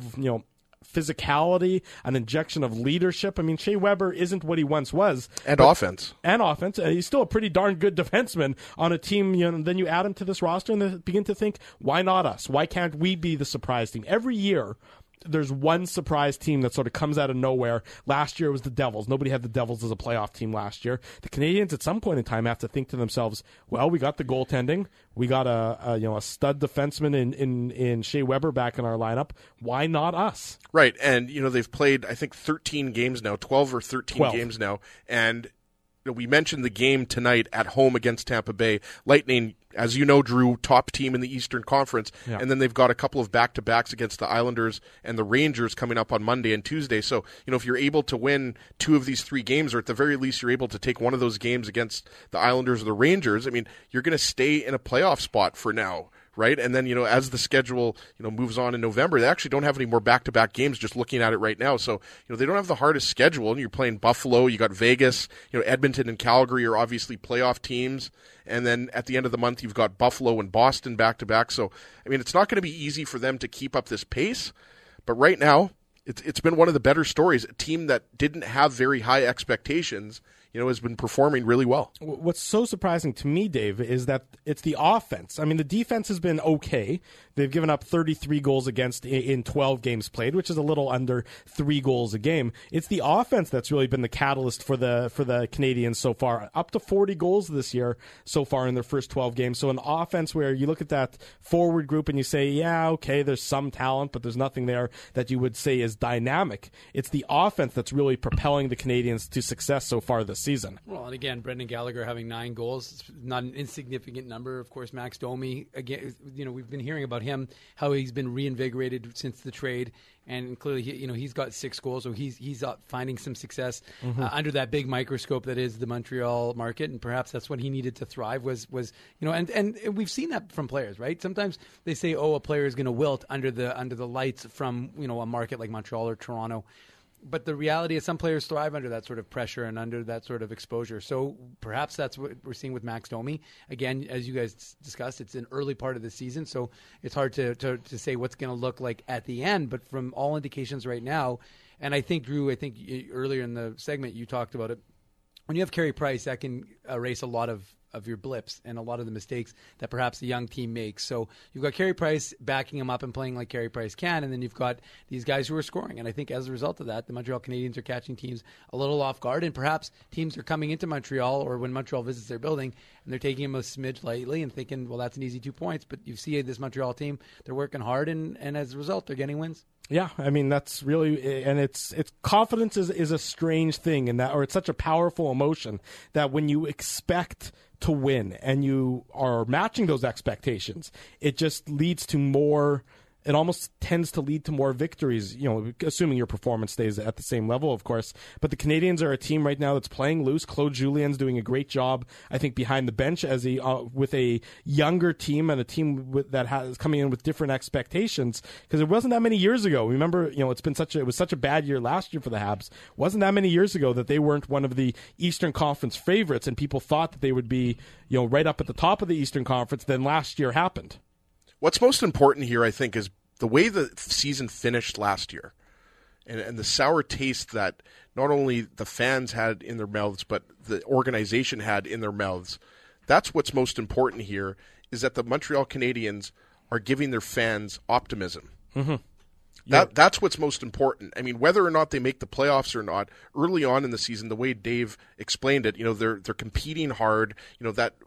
physicality, an injection of leadership. I mean, Shea Weber isn't what he once was.
Offense.
And offense. He's still a pretty darn good defenseman on a team. Then you add him to this roster and they begin to think, why not us? Why can't we be the surprise team? Every year, there's one surprise team that sort of comes out of nowhere. Last year it was the Devils. Nobody had the Devils as a playoff team last year. The Canadiens at some point in time have to think to themselves, well, we got the goaltending. We got a stud defenseman in Shea Weber back in our lineup. Why not us?
Right. And, they've played, I think, 13 games now, 12 or 13 games now. And we mentioned the game tonight at home against Tampa Bay. Lightning, as you know, Drew, top team in the Eastern Conference. Yeah. And then they've got a couple of back-to-backs against the Islanders and the Rangers coming up on Monday and Tuesday. So, if you're able to win 2 of these 3 games, or at the very least you're able to take one of those games against the Islanders or the Rangers, I mean, you're going to stay in a playoff spot for now. Right. And then, as the schedule, moves on in November, they actually don't have any more back-to-back games just looking at it right now. So, they don't have the hardest schedule. And you're playing Buffalo, you got Vegas, Edmonton and Calgary are obviously playoff teams. And then at the end of the month, you've got Buffalo and Boston back-to-back. So, I mean, it's not going to be easy for them to keep up this pace. But right now, it's been one of the better stories. A team that didn't have very high expectations, has been performing really well.
What's so surprising to me, Dave, is that it's the offense. I mean, the defense has been okay. They've given up 33 goals against in 12 games played, which is a little under 3 goals a game. It's the offense that's really been the catalyst for the Canadiens so far. Up to 40 goals this year so far in their first 12 games. So an offense where you look at that forward group and you say, yeah, okay, there's some talent, but there's nothing there that you would say is dynamic. It's the offense that's really propelling the Canadiens to success so far this season.
Well, and again, Brendan Gallagher having 9 goals, it's not an insignificant number. Of course, Max Domi, again, we've been hearing about him, how he's been reinvigorated since the trade, and clearly, he's got 6 goals, so he's finding some success under that big microscope that is the Montreal market, and perhaps that's what he needed to thrive was and we've seen that from players, right? Sometimes they say, a player is going to wilt under the lights from a market like Montreal or Toronto. But the reality is some players thrive under that sort of pressure and under that sort of exposure. So perhaps that's what we're seeing with Max Domi. Again, as you guys discussed, it's an early part of the season, so it's hard to say what's going to look like at the end. But from all indications right now, and I think, Drew, earlier in the segment you talked about it, when you have Carey Price, that can erase a lot of your blips and a lot of the mistakes that perhaps the young team makes. So you've got Carey Price backing him up and playing like Carey Price can, and then you've got these guys who are scoring. And I think as a result of that, the Montreal Canadiens are catching teams a little off guard, and perhaps teams are coming into Montreal or when Montreal visits their building and they're taking them a smidge lightly and thinking, well, that's an easy 2 points. But you see this Montreal team, they're working hard, and as a result, they're getting wins.
Yeah, I mean, that's really, and it's confidence is a strange thing, or it's such a powerful emotion that when you expect to win and you are matching those expectations, it just leads to more. It almost tends to lead to more victories, assuming your performance stays at the same level, of course. But the Canadiens are a team right now that's playing loose. Claude Julien's doing a great job, I think, behind the bench as with a younger team and a team that has coming in with different expectations. Because it wasn't that many years ago. Remember, it was such a bad year last year for the Habs. It wasn't that many years ago that they weren't one of the Eastern Conference favorites, and people thought that they would be, right up at the top of the Eastern Conference. Then last year happened.
What's most important here, I think, is the way the season finished last year and the sour taste that not only the fans had in their mouths, but the organization had in their mouths. That's what's most important here, is that the Montreal Canadiens are giving their fans optimism. Mm-hmm. That's what's most important. I mean, whether or not they make the playoffs or not, early on in the season, the way Dave explained it, they're competing hard, that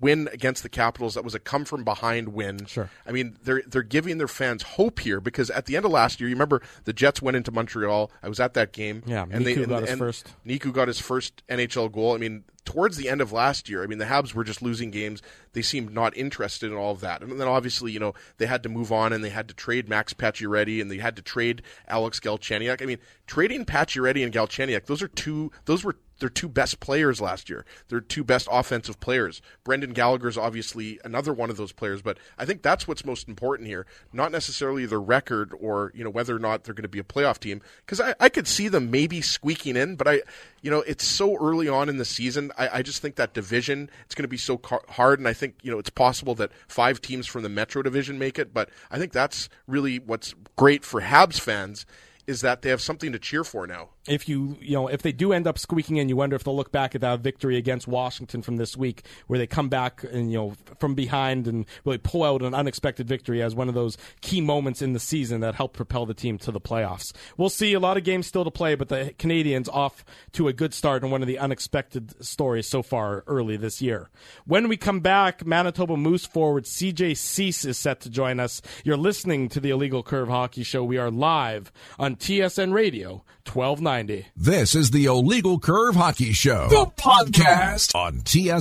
win against the Capitals, that was a come-from-behind win.
Sure.
I mean, they're giving their fans hope here because at the end of last year, you remember the Jets went into Montreal. I was at that game.
Yeah,
and
Niku got his first NHL goal. I mean, towards the end of last year, I mean, the Habs were just losing games. They seemed not interested in all of that. And then obviously, they had to move on and they had to trade Max Pacioretty and they had to trade Alex Galchenyuk. I mean, trading Pacioretty and Galchenyuk, those were their two best players last year. Their two best offensive players. Brendan Gallagher's obviously another one of those players, but I think that's what's most important here. Not necessarily their record or, whether or not they're going to be a playoff team. Because I could see them maybe squeaking in, but it's so early on in the season. I just think that division, it's going to be so hard, and I think, it's possible that 5 teams from the Metro Division make it, but I think that's really what's great for Habs fans is that they have something to cheer for now. If if they do end up squeaking in, you wonder if they'll look back at that victory against Washington from this week, where they come back and from behind and really pull out an unexpected victory as one of those key moments in the season that helped propel the team to the playoffs. We'll see. A lot of games still to play, but the Canadians off to a good start and one of the unexpected stories so far early this year. When we come back, Manitoba Moose forward CJ Cease is set to join us. You're listening to the Illegal Curve Hockey Show. We are live on TSN Radio 1290.
This is the Illegal Curve Hockey Show, the podcast on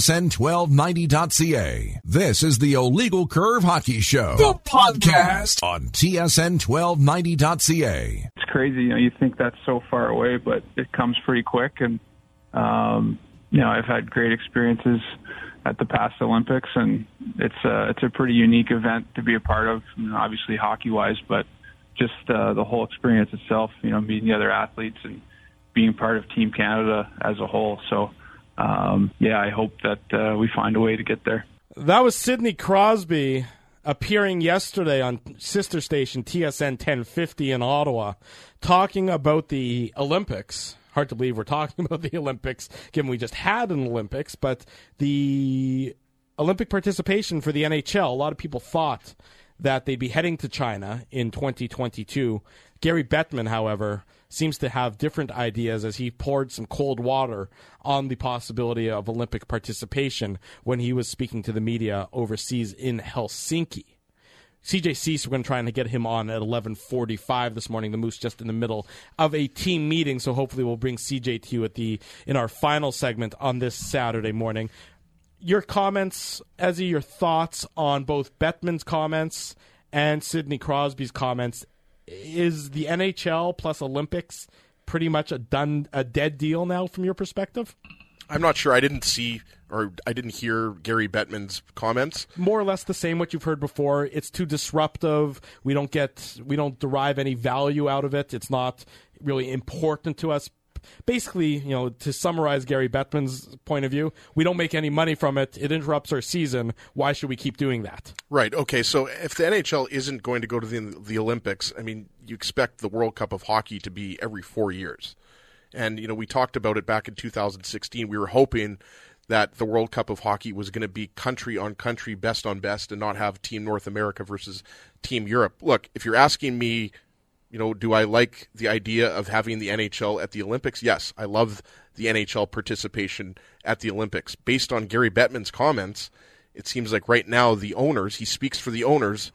TSN1290.ca. This is the Illegal Curve Hockey Show, the podcast on TSN1290.ca.
It's crazy, you think that's so far away, but it comes pretty quick. And I've had great experiences at the past Olympics, and it's a pretty unique event to be a part of. Obviously hockey-wise, but just the whole experience itself, meeting the other athletes and being part of Team Canada as a whole. So, I hope that we find a way to get there.
That was Sidney Crosby appearing yesterday on sister station TSN 1050 in Ottawa, talking about the Olympics. Hard to believe we're talking about the Olympics, given we just had an Olympics, but the Olympic participation for the NHL, a lot of people thought that they'd be heading to China in 2022. Gary Bettman, however, seems to have different ideas as he poured some cold water on the possibility of Olympic participation when he was speaking to the media overseas in Helsinki. CJ Cease, we're going to try and get him on at 11:45 this morning. The Moose just in the middle of a team meeting, so hopefully we'll bring CJ to you in our final segment on this Saturday morning. Your comments, Ezzy, your thoughts on both Bettman's comments and Sidney Crosby's comments. Is the NHL plus Olympics pretty much a dead deal now from your perspective?
I'm not sure. I didn't hear Gary Bettman's comments.
More or less the same what you've heard before. It's too disruptive. We don't derive any value out of it. It's not really important to us. Basically, to summarize Gary Bettman's point of view, we don't make any money from it. It interrupts our season. Why should we keep doing that?
Right. Okay. So if the NHL isn't going to go to the Olympics, I mean, you expect the World Cup of Hockey to be every 4 years. And, we talked about it back in 2016. We were hoping that the World Cup of Hockey was going to be country on country, best on best, and not have Team North America versus Team Europe. Look, if you're asking me, do I like the idea of having the NHL at the Olympics? Yes, I love the NHL participation at the Olympics. Based on Gary Bettman's comments, it seems like right now the owners, he speaks for the owners,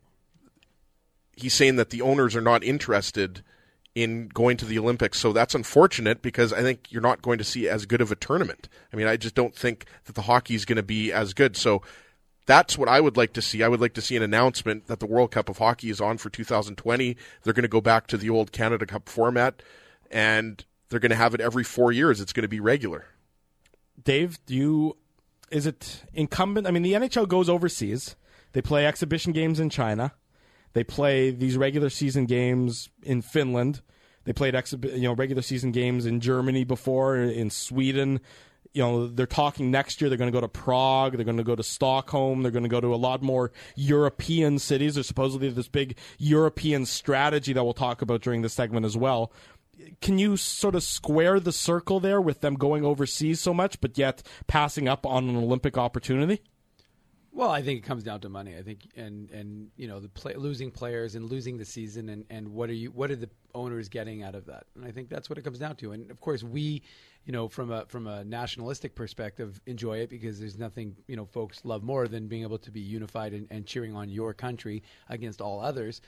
he's saying that the owners are not interested in going to the Olympics. So that's unfortunate because I think you're not going to see as good of a tournament. I mean, I just don't think that the hockey is going to be as good. So that's what I would like to see. I would like to see an announcement that the World Cup of Hockey is on for 2020. They're going to go back to the old Canada Cup format, and they're going to have it every 4 years. It's going to be regular.
Dave, is it incumbent? I mean, the NHL goes overseas. They play exhibition games in China. They play these regular season games in Finland. They played regular season games in Germany before, in Sweden. They're talking next year they're going to go to Prague, they're going to go to Stockholm, they're going to go to a lot more European cities. There's supposedly this big European strategy that we'll talk about during this segment as well. Can you sort of square the circle there with them going overseas so much, but yet passing up on an Olympic opportunity?
Well, I think it comes down to money. I think, and you know, losing players and losing the season, and what are the owners getting out of that? And I think that's what it comes down to. And of course, we, you know, from a nationalistic perspective, enjoy it because there's nothing, you know, folks love more than being able to be unified and cheering on your country against all others.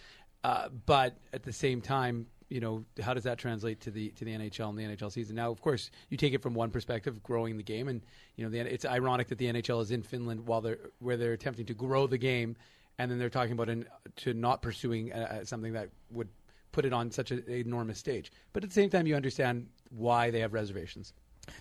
But at the same time, you know, how does that translate to the NHL and the NHL season? Now, of course, you take it from one perspective, growing the game, and you know, it's ironic that the NHL is in Finland where they're attempting to grow the game, and then they're talking about to not pursuing something that would put it on such an enormous stage. But at the same time, you understand why they have reservations.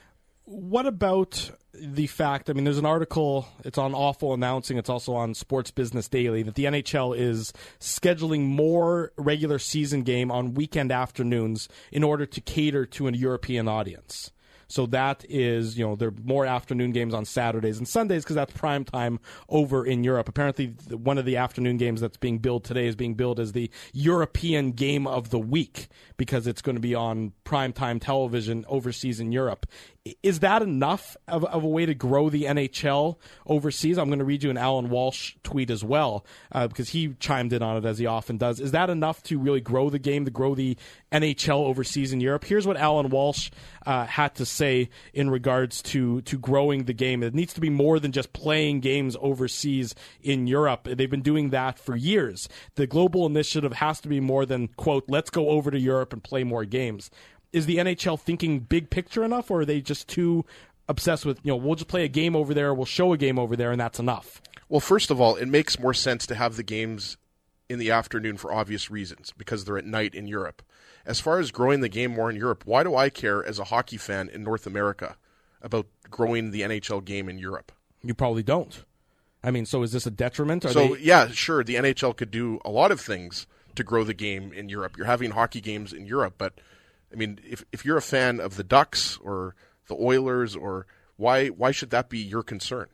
What about the fact, I mean, there's an article, it's on Awful Announcing, it's also on Sports Business Daily, that the NHL is scheduling more regular season game on weekend afternoons in order to cater to a European audience. So that is, you know, there are more afternoon games on Saturdays and Sundays because that's prime time over in Europe. Apparently, one of the afternoon games that's being billed today is being billed as the European Game of the Week because it's going to be on prime time television overseas in Europe. Is that enough of a way to grow the NHL overseas? I'm going to read you an Alan Walsh tweet as well because he chimed in on it as he often does. Is that enough to really grow the game, to grow the NHL overseas in Europe? Here's what Alan Walsh had to say in regards to growing the game. It needs to be more than just playing games overseas in Europe. They've been doing that for years. The global initiative has to be more than, quote, let's go over to Europe and play more games. Is the NHL thinking big picture enough, or are they just too obsessed with, you know, we'll just play a game over there, we'll show a game over there, and that's enough?
Well, first of all, it makes more sense to have the games in the afternoon for obvious reasons, because they're at night in Europe. As far as growing the game more in Europe, why do I care as a hockey fan in North America about growing the NHL game in Europe?
You probably don't. I mean, so is this a detriment?
Yeah, sure, the NHL could do a lot of things to grow the game in Europe. You're having hockey games in Europe, but I mean, if you're a fan of the Ducks or the Oilers, or why should that be your concern?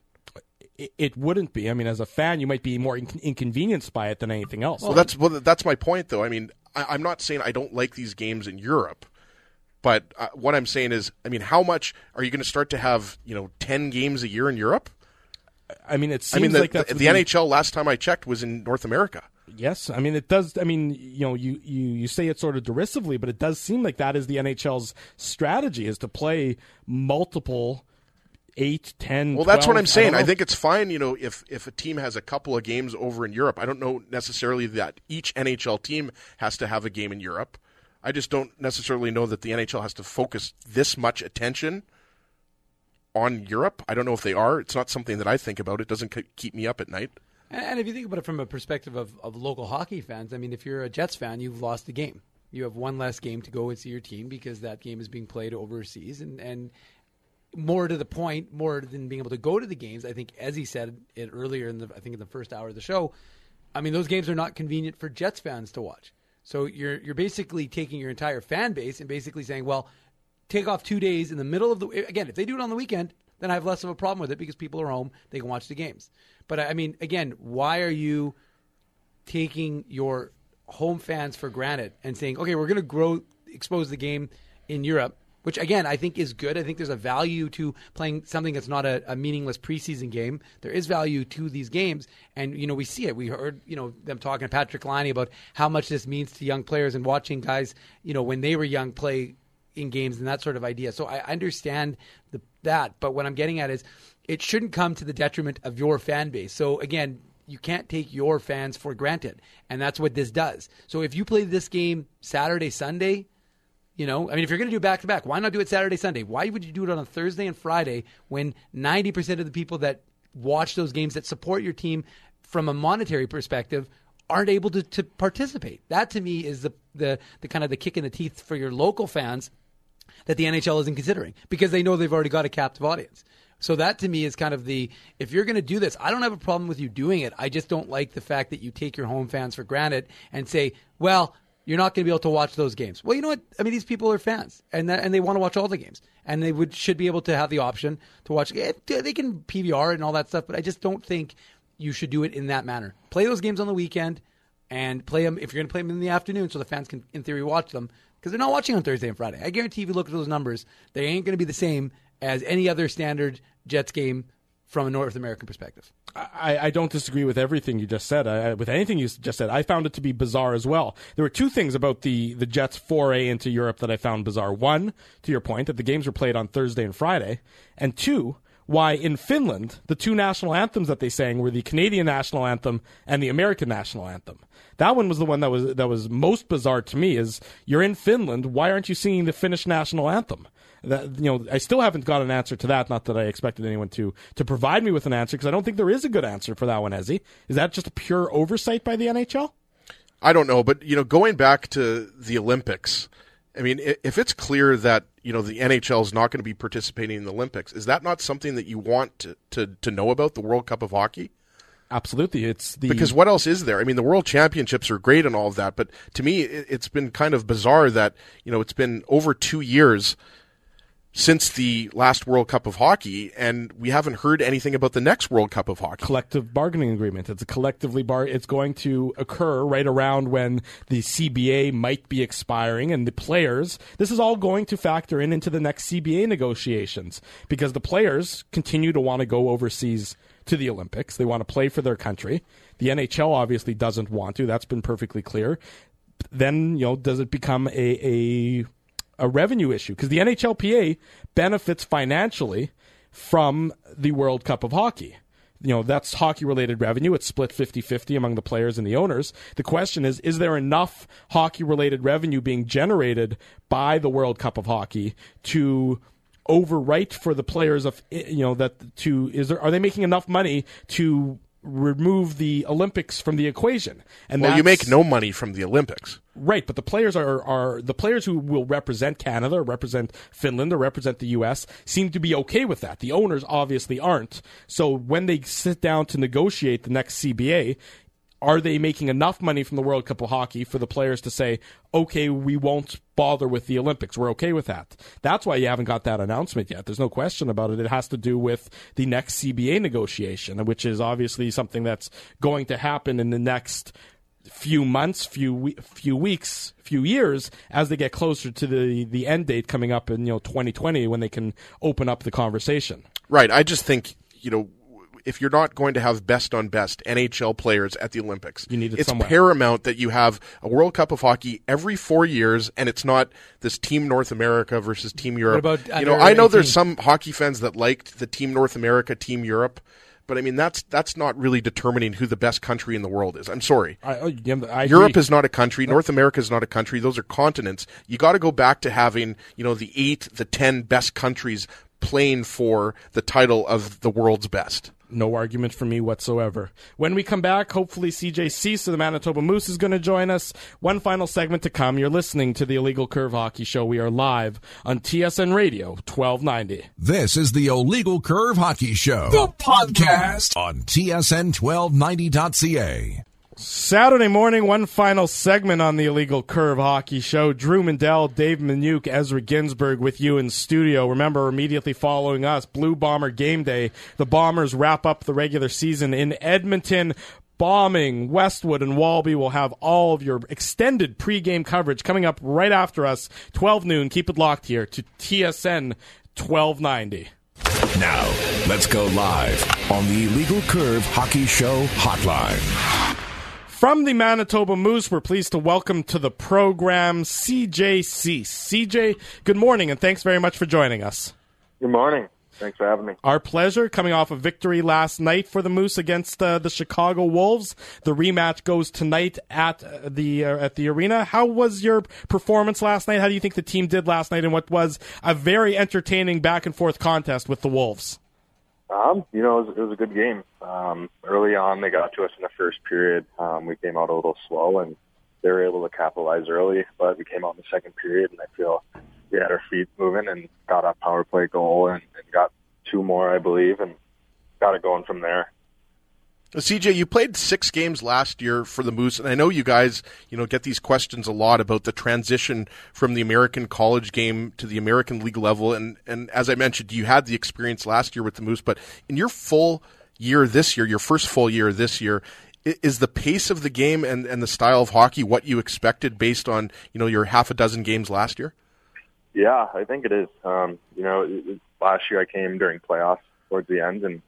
It wouldn't be. I mean, as a fan, you might be more inconvenienced by it than anything else.
Well, that's my point, though. I mean, I'm not saying I don't like these games in Europe, but what I'm saying is, I mean, how much are you going to start to have, 10 games a year in Europe?
I mean, it seems like that's
the NHL last time I checked was in North America.
Yes, I mean, it does. I mean, you say it sort of derisively, but it does seem like that is the NHL's strategy, is to play multiple 8, 10,
Well,
12,
that's what I'm saying. I think it's fine, if a team has a couple of games over in Europe. I don't know necessarily that each NHL team has to have a game in Europe. I just don't necessarily know that the NHL has to focus this much attention on Europe. I don't know if they are. It's not something that I think about. It doesn't keep me up at night.
And if you think about it from a perspective of local hockey fans, I mean, if you're a Jets fan, you've lost the game. You have one less game to go and see your team because that game is being played overseas. And more to the point, more than being able to go to the games, I think, as he said it earlier in the first hour of the show, I mean, those games are not convenient for Jets fans to watch. So you're basically taking your entire fan base and basically saying, well, take off 2 days in the middle of the – again, if they do it on the weekend, then I have less of a problem with it because people are home, they can watch the games. But, I mean, again, why are you taking your home fans for granted and saying, okay, we're going to expose the game in Europe, which, again, I think is good. I think there's a value to playing something that's not a meaningless preseason game. There is value to these games, and, we see it. We heard, them talking to Patrick Laine about how much this means to young players and watching guys, when they were young play in games and that sort of idea. So I understand that, but what I'm getting at is it shouldn't come to the detriment of your fan base. So again, you can't take your fans for granted, and that's what this does. So if you play this game Saturday, Sunday, if you're going to do back-to-back, why not do it Saturday, Sunday? Why would you do it on a Thursday and Friday when 90% of the people that watch those games, that support your team from a monetary perspective, aren't able to participate? That, to me, is the kind of the kick in the teeth for your local fans that the NHL isn't considering because they know they've already got a captive audience. So that, to me, is kind of if you're going to do this, I don't have a problem with you doing it. I just don't like the fact that you take your home fans for granted and say, well, you're not going to be able to watch those games. Well, you know what? I mean, these people are fans, and they want to watch all the games, and they should be able to have the option to watch. They can PVR and all that stuff, but I just don't think you should do it in that manner. Play those games on the weekend and play them if you're going to play them in the afternoon so the fans can, in theory, watch them because they're not watching on Thursday and Friday. I guarantee if you look at those numbers, they ain't going to be the same as any other standard Jets game from a North American perspective.
I don't disagree with everything you just said. With anything you just said, I found it to be bizarre as well. There were two things about the Jets' foray into Europe that I found bizarre. One, to your point, that the games were played on Thursday and Friday. And two, why in Finland, the two national anthems that they sang were the Canadian national anthem and the American national anthem. That one was the one that was most bizarre to me, is you're in Finland, why aren't you singing the Finnish national anthem? That, I still haven't got an answer to that. Not that I expected anyone to provide me with an answer, because I don't think there is a good answer for that one, Ezzy. Is that just a pure oversight by the NHL?
I don't know, but going back to the Olympics, I mean, if it's clear that the NHL is not going to be participating in the Olympics, is that not something that you want to know about the World Cup of Hockey?
Absolutely.
Because what else is there? I mean, the World Championships are great and all of that, but to me, it's been kind of bizarre that it's been over 2 years since the last World Cup of Hockey, and we haven't heard anything about the next World Cup of Hockey.
Collective bargaining agreement. It's a it's going to occur right around when the CBA might be expiring, and the players, this is all going to factor into the next CBA negotiations, because the players continue to want to go overseas to the Olympics. They want to play for their country. The NHL obviously doesn't want to. That's been perfectly clear. Then, does it become a revenue issue? Because the NHLPA benefits financially from the World Cup of Hockey. That's hockey-related revenue. It's split 50-50 among the players and the owners. The question is there enough hockey-related revenue being generated by the World Cup of Hockey to overwrite for the players of, are they making enough money to remove the Olympics from the equation? And
you make no money from the Olympics.
Right, but the players are the players who will represent Canada, or represent Finland, or represent the U.S. seem to be okay with that. The owners obviously aren't. So when they sit down to negotiate the next CBA, are they making enough money from the World Cup of Hockey for the players to say, okay, we won't bother with the Olympics, we're okay with that? That's why you haven't got that announcement yet. There's no question about it. It has to do with the next CBA negotiation, which is obviously something that's going to happen in the next few months, few weeks, few years, as they get closer to the end date coming up in 2020, when they can open up the conversation.
Right. I just think, if you're not going to have best on best NHL players at the Olympics,
you need
it's
somewhere.
Paramount that you have a World Cup of Hockey every 4 years, and it's not this Team North America versus Team Europe.
What about
I know there's some hockey fans that liked the Team North America, Team Europe, but I mean that's not really determining who the best country in the world is. I'm sorry.
I
Europe is not a country. North America is not a country. Those are continents. You got to go back to having the 8, the 10 best countries playing for the title of the world's best.
No argument for me whatsoever. When we come back, hopefully CJ Cease of the Manitoba Moose is going to join us. One final segment to come. You're listening to the Illegal Curve Hockey Show. We are live on TSN Radio 1290.
This is the Illegal Curve Hockey Show, the podcast on TSN1290.ca.
Saturday morning, one final segment on the Illegal Curve Hockey Show. Drew Mindell, Dave Minuk, Ezra Ginsburg with you in studio. Remember, immediately following us, Blue Bomber Game Day. The Bombers wrap up the regular season in Edmonton. Bombing, Westwood, and Walby will have all of your extended pregame coverage coming up right after us, 12 noon. Keep it locked here to TSN 1290.
Now, let's go live on the Illegal Curve Hockey Show hotline.
From the Manitoba Moose, we're pleased to welcome to the program CJ Cease. CJ, good morning, and thanks very much for joining us.
Good morning. Thanks for having me.
Our pleasure. Coming off a victory last night for the Moose against the Chicago Wolves. The rematch goes tonight at the arena. How was your performance last night? How do you think the team did last night in what was a very entertaining back-and-forth contest with the Wolves?
It was a good game. Early on, they got to us in the first period. We came out a little slow, and they were able to capitalize early. But we came out in the second period, and I feel we had our feet moving and got a power play goal and got 2 more, I believe, and got it going from there.
CJ, you played 6 games last year for the Moose, and I know you guys, get these questions a lot about the transition from the American college game to the American league level. And as I mentioned, you had the experience last year with the Moose, but in your full year this year, your first full year this year, is the pace of the game and the style of hockey what you expected based on, your half a dozen games last year?
Yeah, I think it is. Last year I came during playoffs towards the end and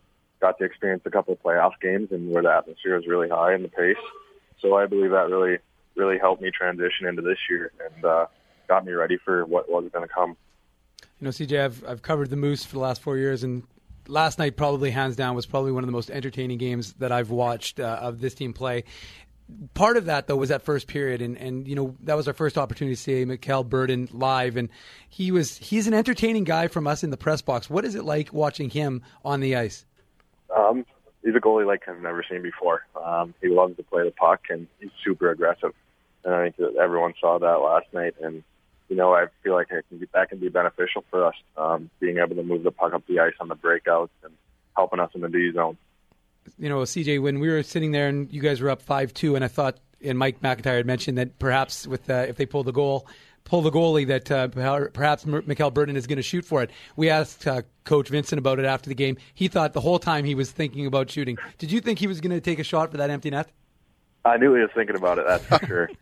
got to experience a couple of playoff games and where the atmosphere was really high and the pace. So I believe that really helped me transition into this year and got me ready for what was going to come.
CJ, I've covered the Moose for the last 4 years, and last night probably hands down was probably one of the most entertaining games that I've watched of this team play. Part of that, though, was that first period, and that was our first opportunity to see Mikkel Burden live, and he's an entertaining guy from us in the press box. What is it like watching him on the ice?
He's a goalie like I've never seen before. He loves to play the puck, and he's super aggressive. And I think that everyone saw that last night, and I feel like that can be beneficial for us, being able to move the puck up the ice on the breakouts and helping us in the D zone.
CJ, when we were sitting there and you guys were up 5-2, and I thought, and Mike McIntyre had mentioned that perhaps with if they pull the goalie, that perhaps Mikkel Burden is going to shoot for it. We asked Coach Vincent about it after the game. He thought the whole time he was thinking about shooting. Did you think he was going to take a shot for that empty net?
I knew he was thinking about it, that's for sure.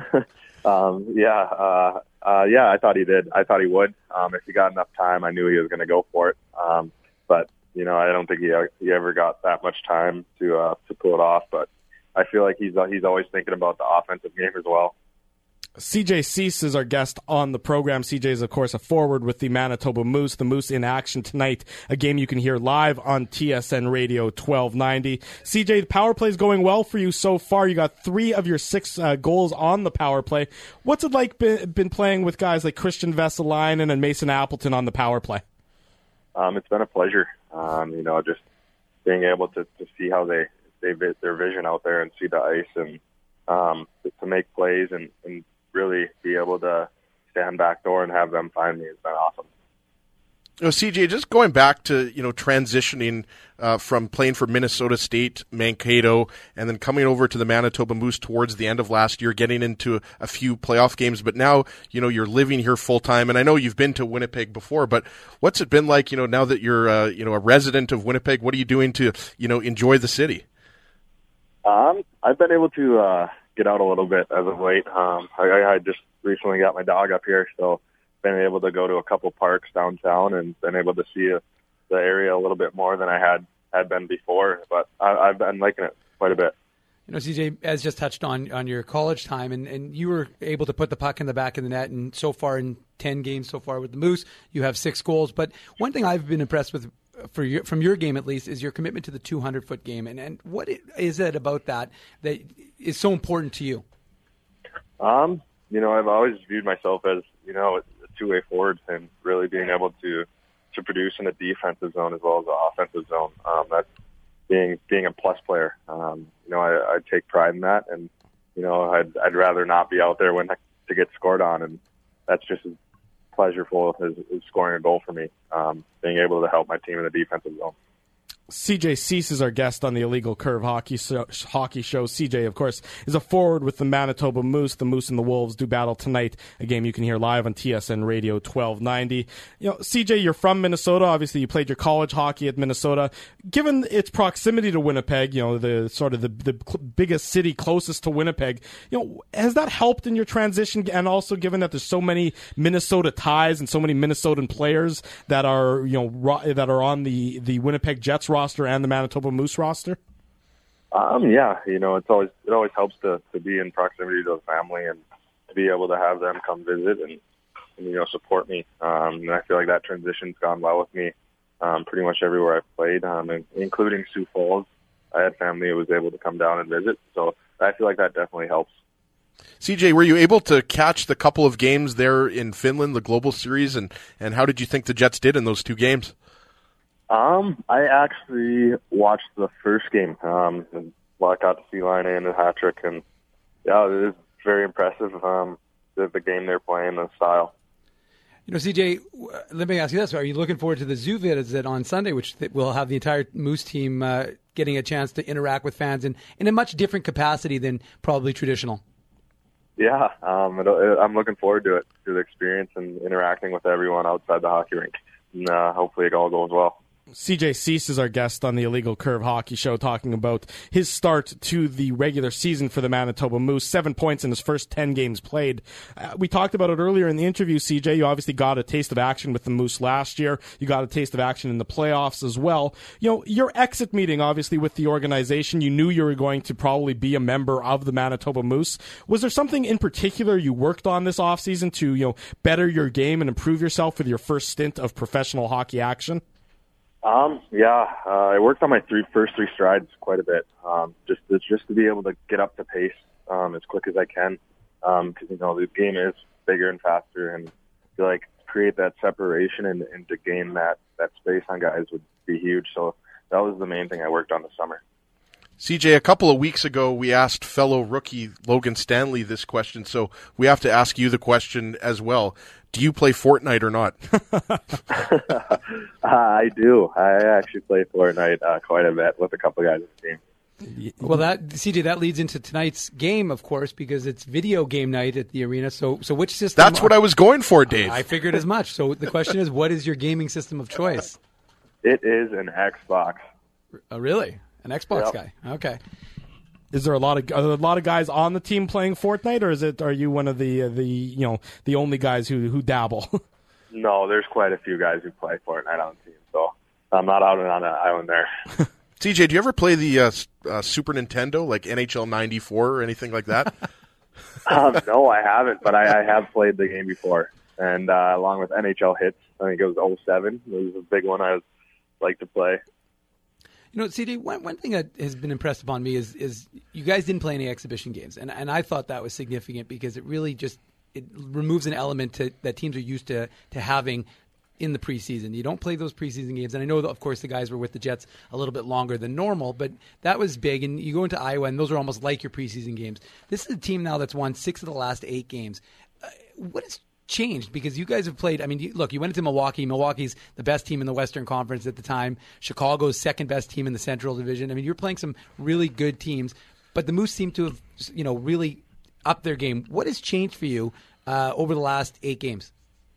I thought he did. I thought he would. If he got enough time, I knew he was going to go for it. But I don't think he ever got that much time to pull it off. But I feel like he's always thinking about the offensive game as well.
CJ Cease is our guest on the program. CJ is, of course, a forward with the Manitoba Moose. The Moose in action tonight, a game you can hear live on TSN Radio 1290. CJ, the power play is going well for you so far. You got 3 of your 6 goals on the power play. What's it like been playing with guys like Christian Vesalainen and Mason Appleton on the power play?
It's been a pleasure. Just being able to see how they their vision out there and see the ice and to make plays and really be able to stand back door and have them find me has been awesome.
CJ, just going back to transitioning from playing for Minnesota State, Mankato, and then coming over to the Manitoba Moose towards the end of last year, getting into a few playoff games, but now you're living here full time. And I know you've been to Winnipeg before, but what's it been like? Now that you're a resident of Winnipeg, what are you doing to enjoy the city?
I've been able to get out a little bit as of late. I just recently got my dog up here, so been able to go to a couple parks downtown and been able to see the area a little bit more than I had been before. But I've been liking it quite a bit.
CJ, as just touched on your college time, and you were able to put the puck in the back of the net, and so far in 10 games so far with the Moose, you have 6 goals. But one thing I've been impressed with from your game at least is your commitment to the 200-foot game. And what is it about that is so important to you?
I've always viewed myself as, a two-way forward and really being able to produce in the defensive zone as well as the offensive zone. That's being a plus player. I take pride in that, and I'd rather not be out there to get scored on, and that's just as pleasurable as scoring a goal for me. Being able to help my team in the defensive zone.
CJ Cease is our guest on the Illegal Curve Hockey Show. CJ, of course, is a forward with the Manitoba Moose. The Moose and the Wolves do battle tonight, a game you can hear live on TSN Radio 1290. CJ, you're from Minnesota. Obviously, you played your college hockey at Minnesota. Given its proximity to Winnipeg, the sort of the biggest city closest to Winnipeg, has that helped in your transition? And also, given that there's so many Minnesota ties and so many Minnesotan players that are on the Winnipeg Jets roster and the Manitoba Moose roster?
It always helps to be in proximity to the family and to be able to have them come visit and support me. And I feel like that transition's gone well with me pretty much everywhere I've played, including Sioux Falls. I had family who was able to come down and visit, so I feel like that definitely helps.
CJ, were you able to catch the couple of games there in Finland, the Global Series, and how did you think the Jets did in those 2 games?
I actually watched the first game. I got to see Laine and a hat trick, and it was very impressive. The game they're playing, the style.
CJ, let me ask you this: are you looking forward to the Zoo visit on Sunday, which will have the entire Moose team getting a chance to interact with fans in a much different capacity than probably traditional?
Yeah, I'm looking forward to it, to the experience and interacting with everyone outside the hockey rink. And hopefully it all goes well.
CJ Cease is our guest on the Illegal Curve Hockey Show, talking about his start to the regular season for the Manitoba Moose. 7 points in his first 10 games played. We talked about it earlier in the interview, CJ. You obviously got a taste of action with the Moose last year. You got a taste of action in the playoffs as well. You know, your exit meeting, obviously, with the organization, you knew you were going to probably be a member of the Manitoba Moose. Was there something in particular you worked on this offseason to, you know, better your game and improve yourself with your first stint of professional hockey action?
I worked on my first three strides quite a bit. Just to be able to get up to pace as quick as I can, because the game is bigger and faster, and I feel like create that separation and to gain that space on guys would be huge. So that was the main thing I worked on this summer.
CJ, a couple of weeks ago, we asked fellow rookie Logan Stanley this question, so we have to ask you the question as well. Do you play Fortnite or not?
I do. I actually play Fortnite quite a bit with a couple guys on the team.
Well, CJ, that leads into tonight's game, of course, because it's video game night at the arena. So which system?
That's what I was going for, Dave.
I figured as much. So the question is, what is your gaming system of choice?
It is an Xbox.
Oh, really? An Xbox guy? Okay.
Is there a lot of guys on the team playing Fortnite, or are you one of the only guys who dabble?
No, there's quite a few guys who play Fortnite on the team, so I'm not out on an island there.
CJ, do you ever play the Super Nintendo, like NHL 94 or anything like that?
No, I haven't, but I have played the game before, and along with NHL Hits, I think it was 07. It was a big one I like to play.
You know, CD, one thing that has been impressed upon me is you guys didn't play any exhibition games, and I thought that was significant because it really it removes an element that teams are used to having in the preseason. You don't play those preseason games, and I know that, of course, the guys were with the Jets a little bit longer than normal, but that was big, and you go into Iowa, and those are almost like your preseason games. This is a team now that's won 6 of the last 8 games. What has changed? Because you guys have played, I mean, you went into Milwaukee. Milwaukee's the best team in the Western Conference at the time. Chicago's second best team in the Central Division. I mean, you're playing some really good teams, but the Moose seem to have, really upped their game. What has changed for you over the last 8 games?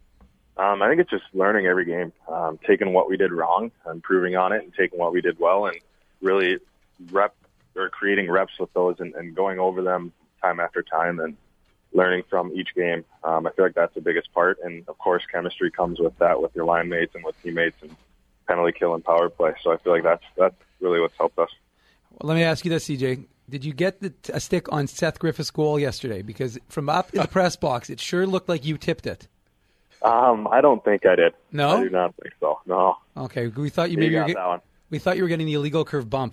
I think it's just learning every game, taking what we did wrong, improving on it, and taking what we did well, and really creating reps with those and going over them time after time and learning from each game. I feel like that's the biggest part. And, of course, chemistry comes with that, with your line mates and with teammates, and penalty kill and power play. So I feel like that's really what's helped us.
Well, let me ask you this, CJ. Did you get a stick on Seth Griffith's goal yesterday? Because from up in the press box, it sure looked like you tipped it.
I don't think I did.
No?
I do not think so. No.
Okay. We thought you we thought you were getting the illegal curve bump.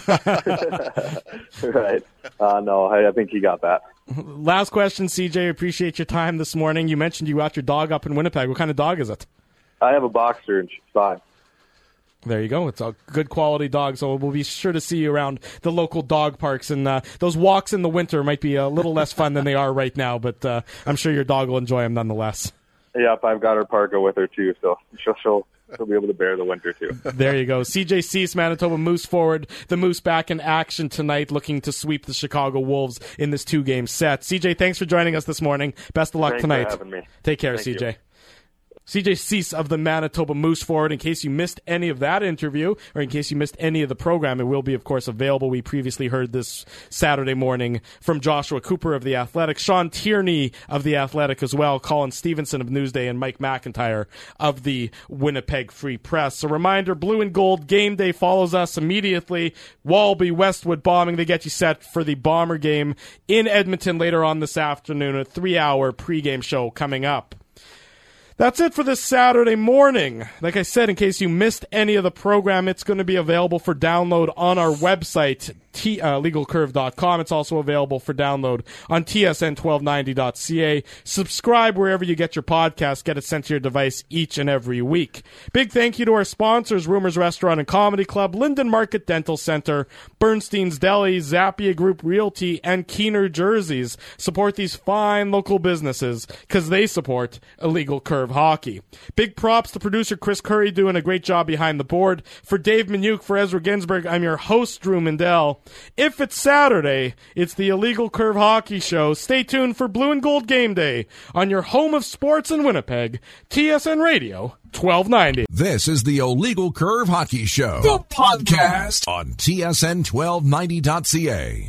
Right. No, I think he got that.
Last question, CJ. Appreciate your time this morning. You mentioned you got your dog up in Winnipeg. What kind of dog is it?
I have a boxer, and she's 5.
There you go. It's a good quality dog, so we'll be sure to see you around the local dog parks. And those walks in the winter might be a little less fun than they are right now, but I'm sure your dog will enjoy them nonetheless.
Yep, I've got her parka with her, too, so she'll be able to bear the winter, too.
There you go. CJ Cease, Manitoba Moose forward. The Moose back in action tonight, looking to sweep the Chicago Wolves in this 2-game set. CJ, thanks for joining us this morning. Best of luck tonight.
Thanks for having me.
Take care,
Thank
CJ.
you.
CJ Cease of the Manitoba Moose forward. In case you missed any of that interview, or in case you missed any of the program, it will be, of course, available. We previously heard this Saturday morning from Joshua Cooper of The Athletic, Sean Tierney of The Athletic as well, Colin Stevenson of Newsday, and Mike McIntyre of the Winnipeg Free Press. A reminder, Blue and Gold Game Day follows us immediately. Walby, Westwood bombing. They get you set for the Bomber game in Edmonton later on this afternoon, a 3-hour pregame show coming up. That's it for this Saturday morning. Like I said, in case you missed any of the program, it's going to be available for download on our website, legalcurve.com. It's also available for download on tsn1290.ca. Subscribe wherever you get your podcast. Get it sent to your device each and every week. Big thank you to our sponsors, Rumors Restaurant and Comedy Club, Linden Market Dental Center, Bernstein's Deli, Zappia Group Realty, and Keener Jerseys. Support these fine local businesses because they support Illegal Curve Hockey. Big props to producer Chris Curry doing a great job behind the board. For Dave Minuk, for Ezra Ginsburg, I'm your host, Drew Mindell. Well, if it's Saturday, it's the Illegal Curve Hockey Show. Stay tuned for Blue and Gold Game Day on your home of sports in Winnipeg, TSN Radio 1290.
This is the Illegal Curve Hockey Show, the podcast on TSN1290.ca.